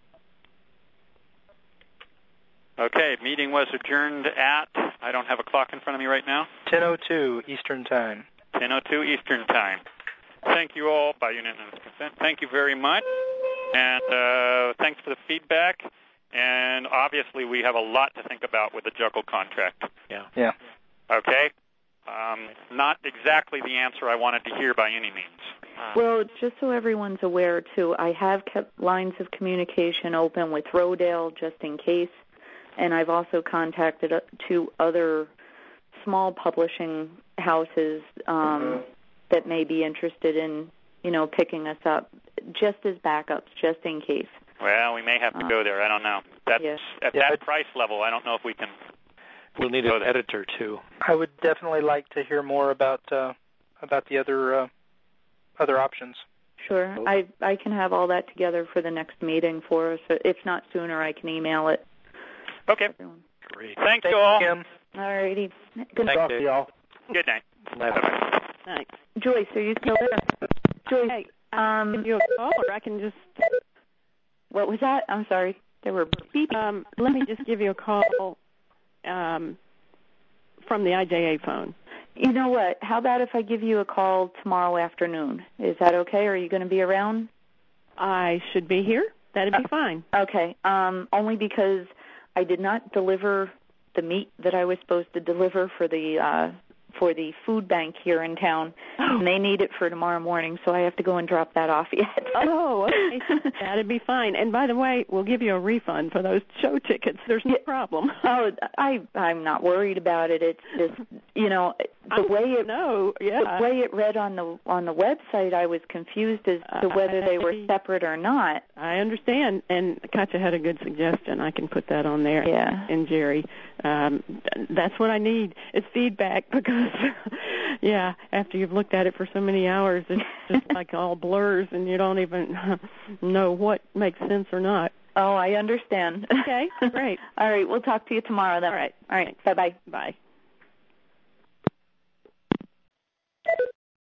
Speaker 2: Okay. Meeting was adjourned at, I don't have a clock in front of me right now.
Speaker 7: 10:02 Eastern Time.
Speaker 2: 10:02 Eastern Time. Thank you all by unanimous consent. Thank you very much. And thanks for the feedback. And obviously we have a lot to think about with the Juggle contract.
Speaker 7: Yeah.
Speaker 2: Okay? Not exactly the answer I wanted to hear by any means.
Speaker 3: Well, just so everyone's aware, too, I have kept lines of communication open with Rodale just in case. And I've also contacted two other small publishing houses that may be interested in, picking us up, just as backups, just in case.
Speaker 2: Well, we may have to go there. I don't know. At that price level, I don't know if we can.
Speaker 13: We'll need an editor too.
Speaker 7: I would definitely like to hear more about the other options.
Speaker 3: Sure, I can have all that together for the next meeting for us. If not sooner, I can email it.
Speaker 2: Okay.
Speaker 13: Great.
Speaker 2: Thank you all.
Speaker 7: Kim.
Speaker 3: All righty.
Speaker 1: Good talk to y'all.
Speaker 2: Good night.
Speaker 6: Night.
Speaker 3: Joyce, are you still there? Joyce,
Speaker 6: hey, give you a call, or I can just.
Speaker 3: What was that? I'm sorry. There were beep.
Speaker 6: Let me just give you a call from the IJA phone.
Speaker 3: You know what? How about if I give you a call tomorrow afternoon? Is that okay? Are you going to be around?
Speaker 6: I should be here. That'd be fine.
Speaker 3: Okay. Only because I did not deliver the meat that I was supposed to deliver for the food bank here in town, and they need it for tomorrow morning, so I have to go and drop that off yet.
Speaker 6: Oh, okay. That'd be fine. And by the way, we'll give you a refund for those show tickets. There's no problem.
Speaker 3: Oh, I'm not worried about it. It's just, the way it read on the website, I was confused as to whether they were separate or not.
Speaker 6: I understand, and Katja had a good suggestion. I can put that on there.
Speaker 3: Yeah.
Speaker 6: And Jerry, that's what I need is feedback because, after you've looked at it for so many hours, it's just like all blurs, and you don't even know what makes sense or not.
Speaker 3: Oh, I understand.
Speaker 6: Okay, great.
Speaker 3: All right, we'll talk to you tomorrow then.
Speaker 6: All right.
Speaker 3: Bye-bye.
Speaker 6: Bye.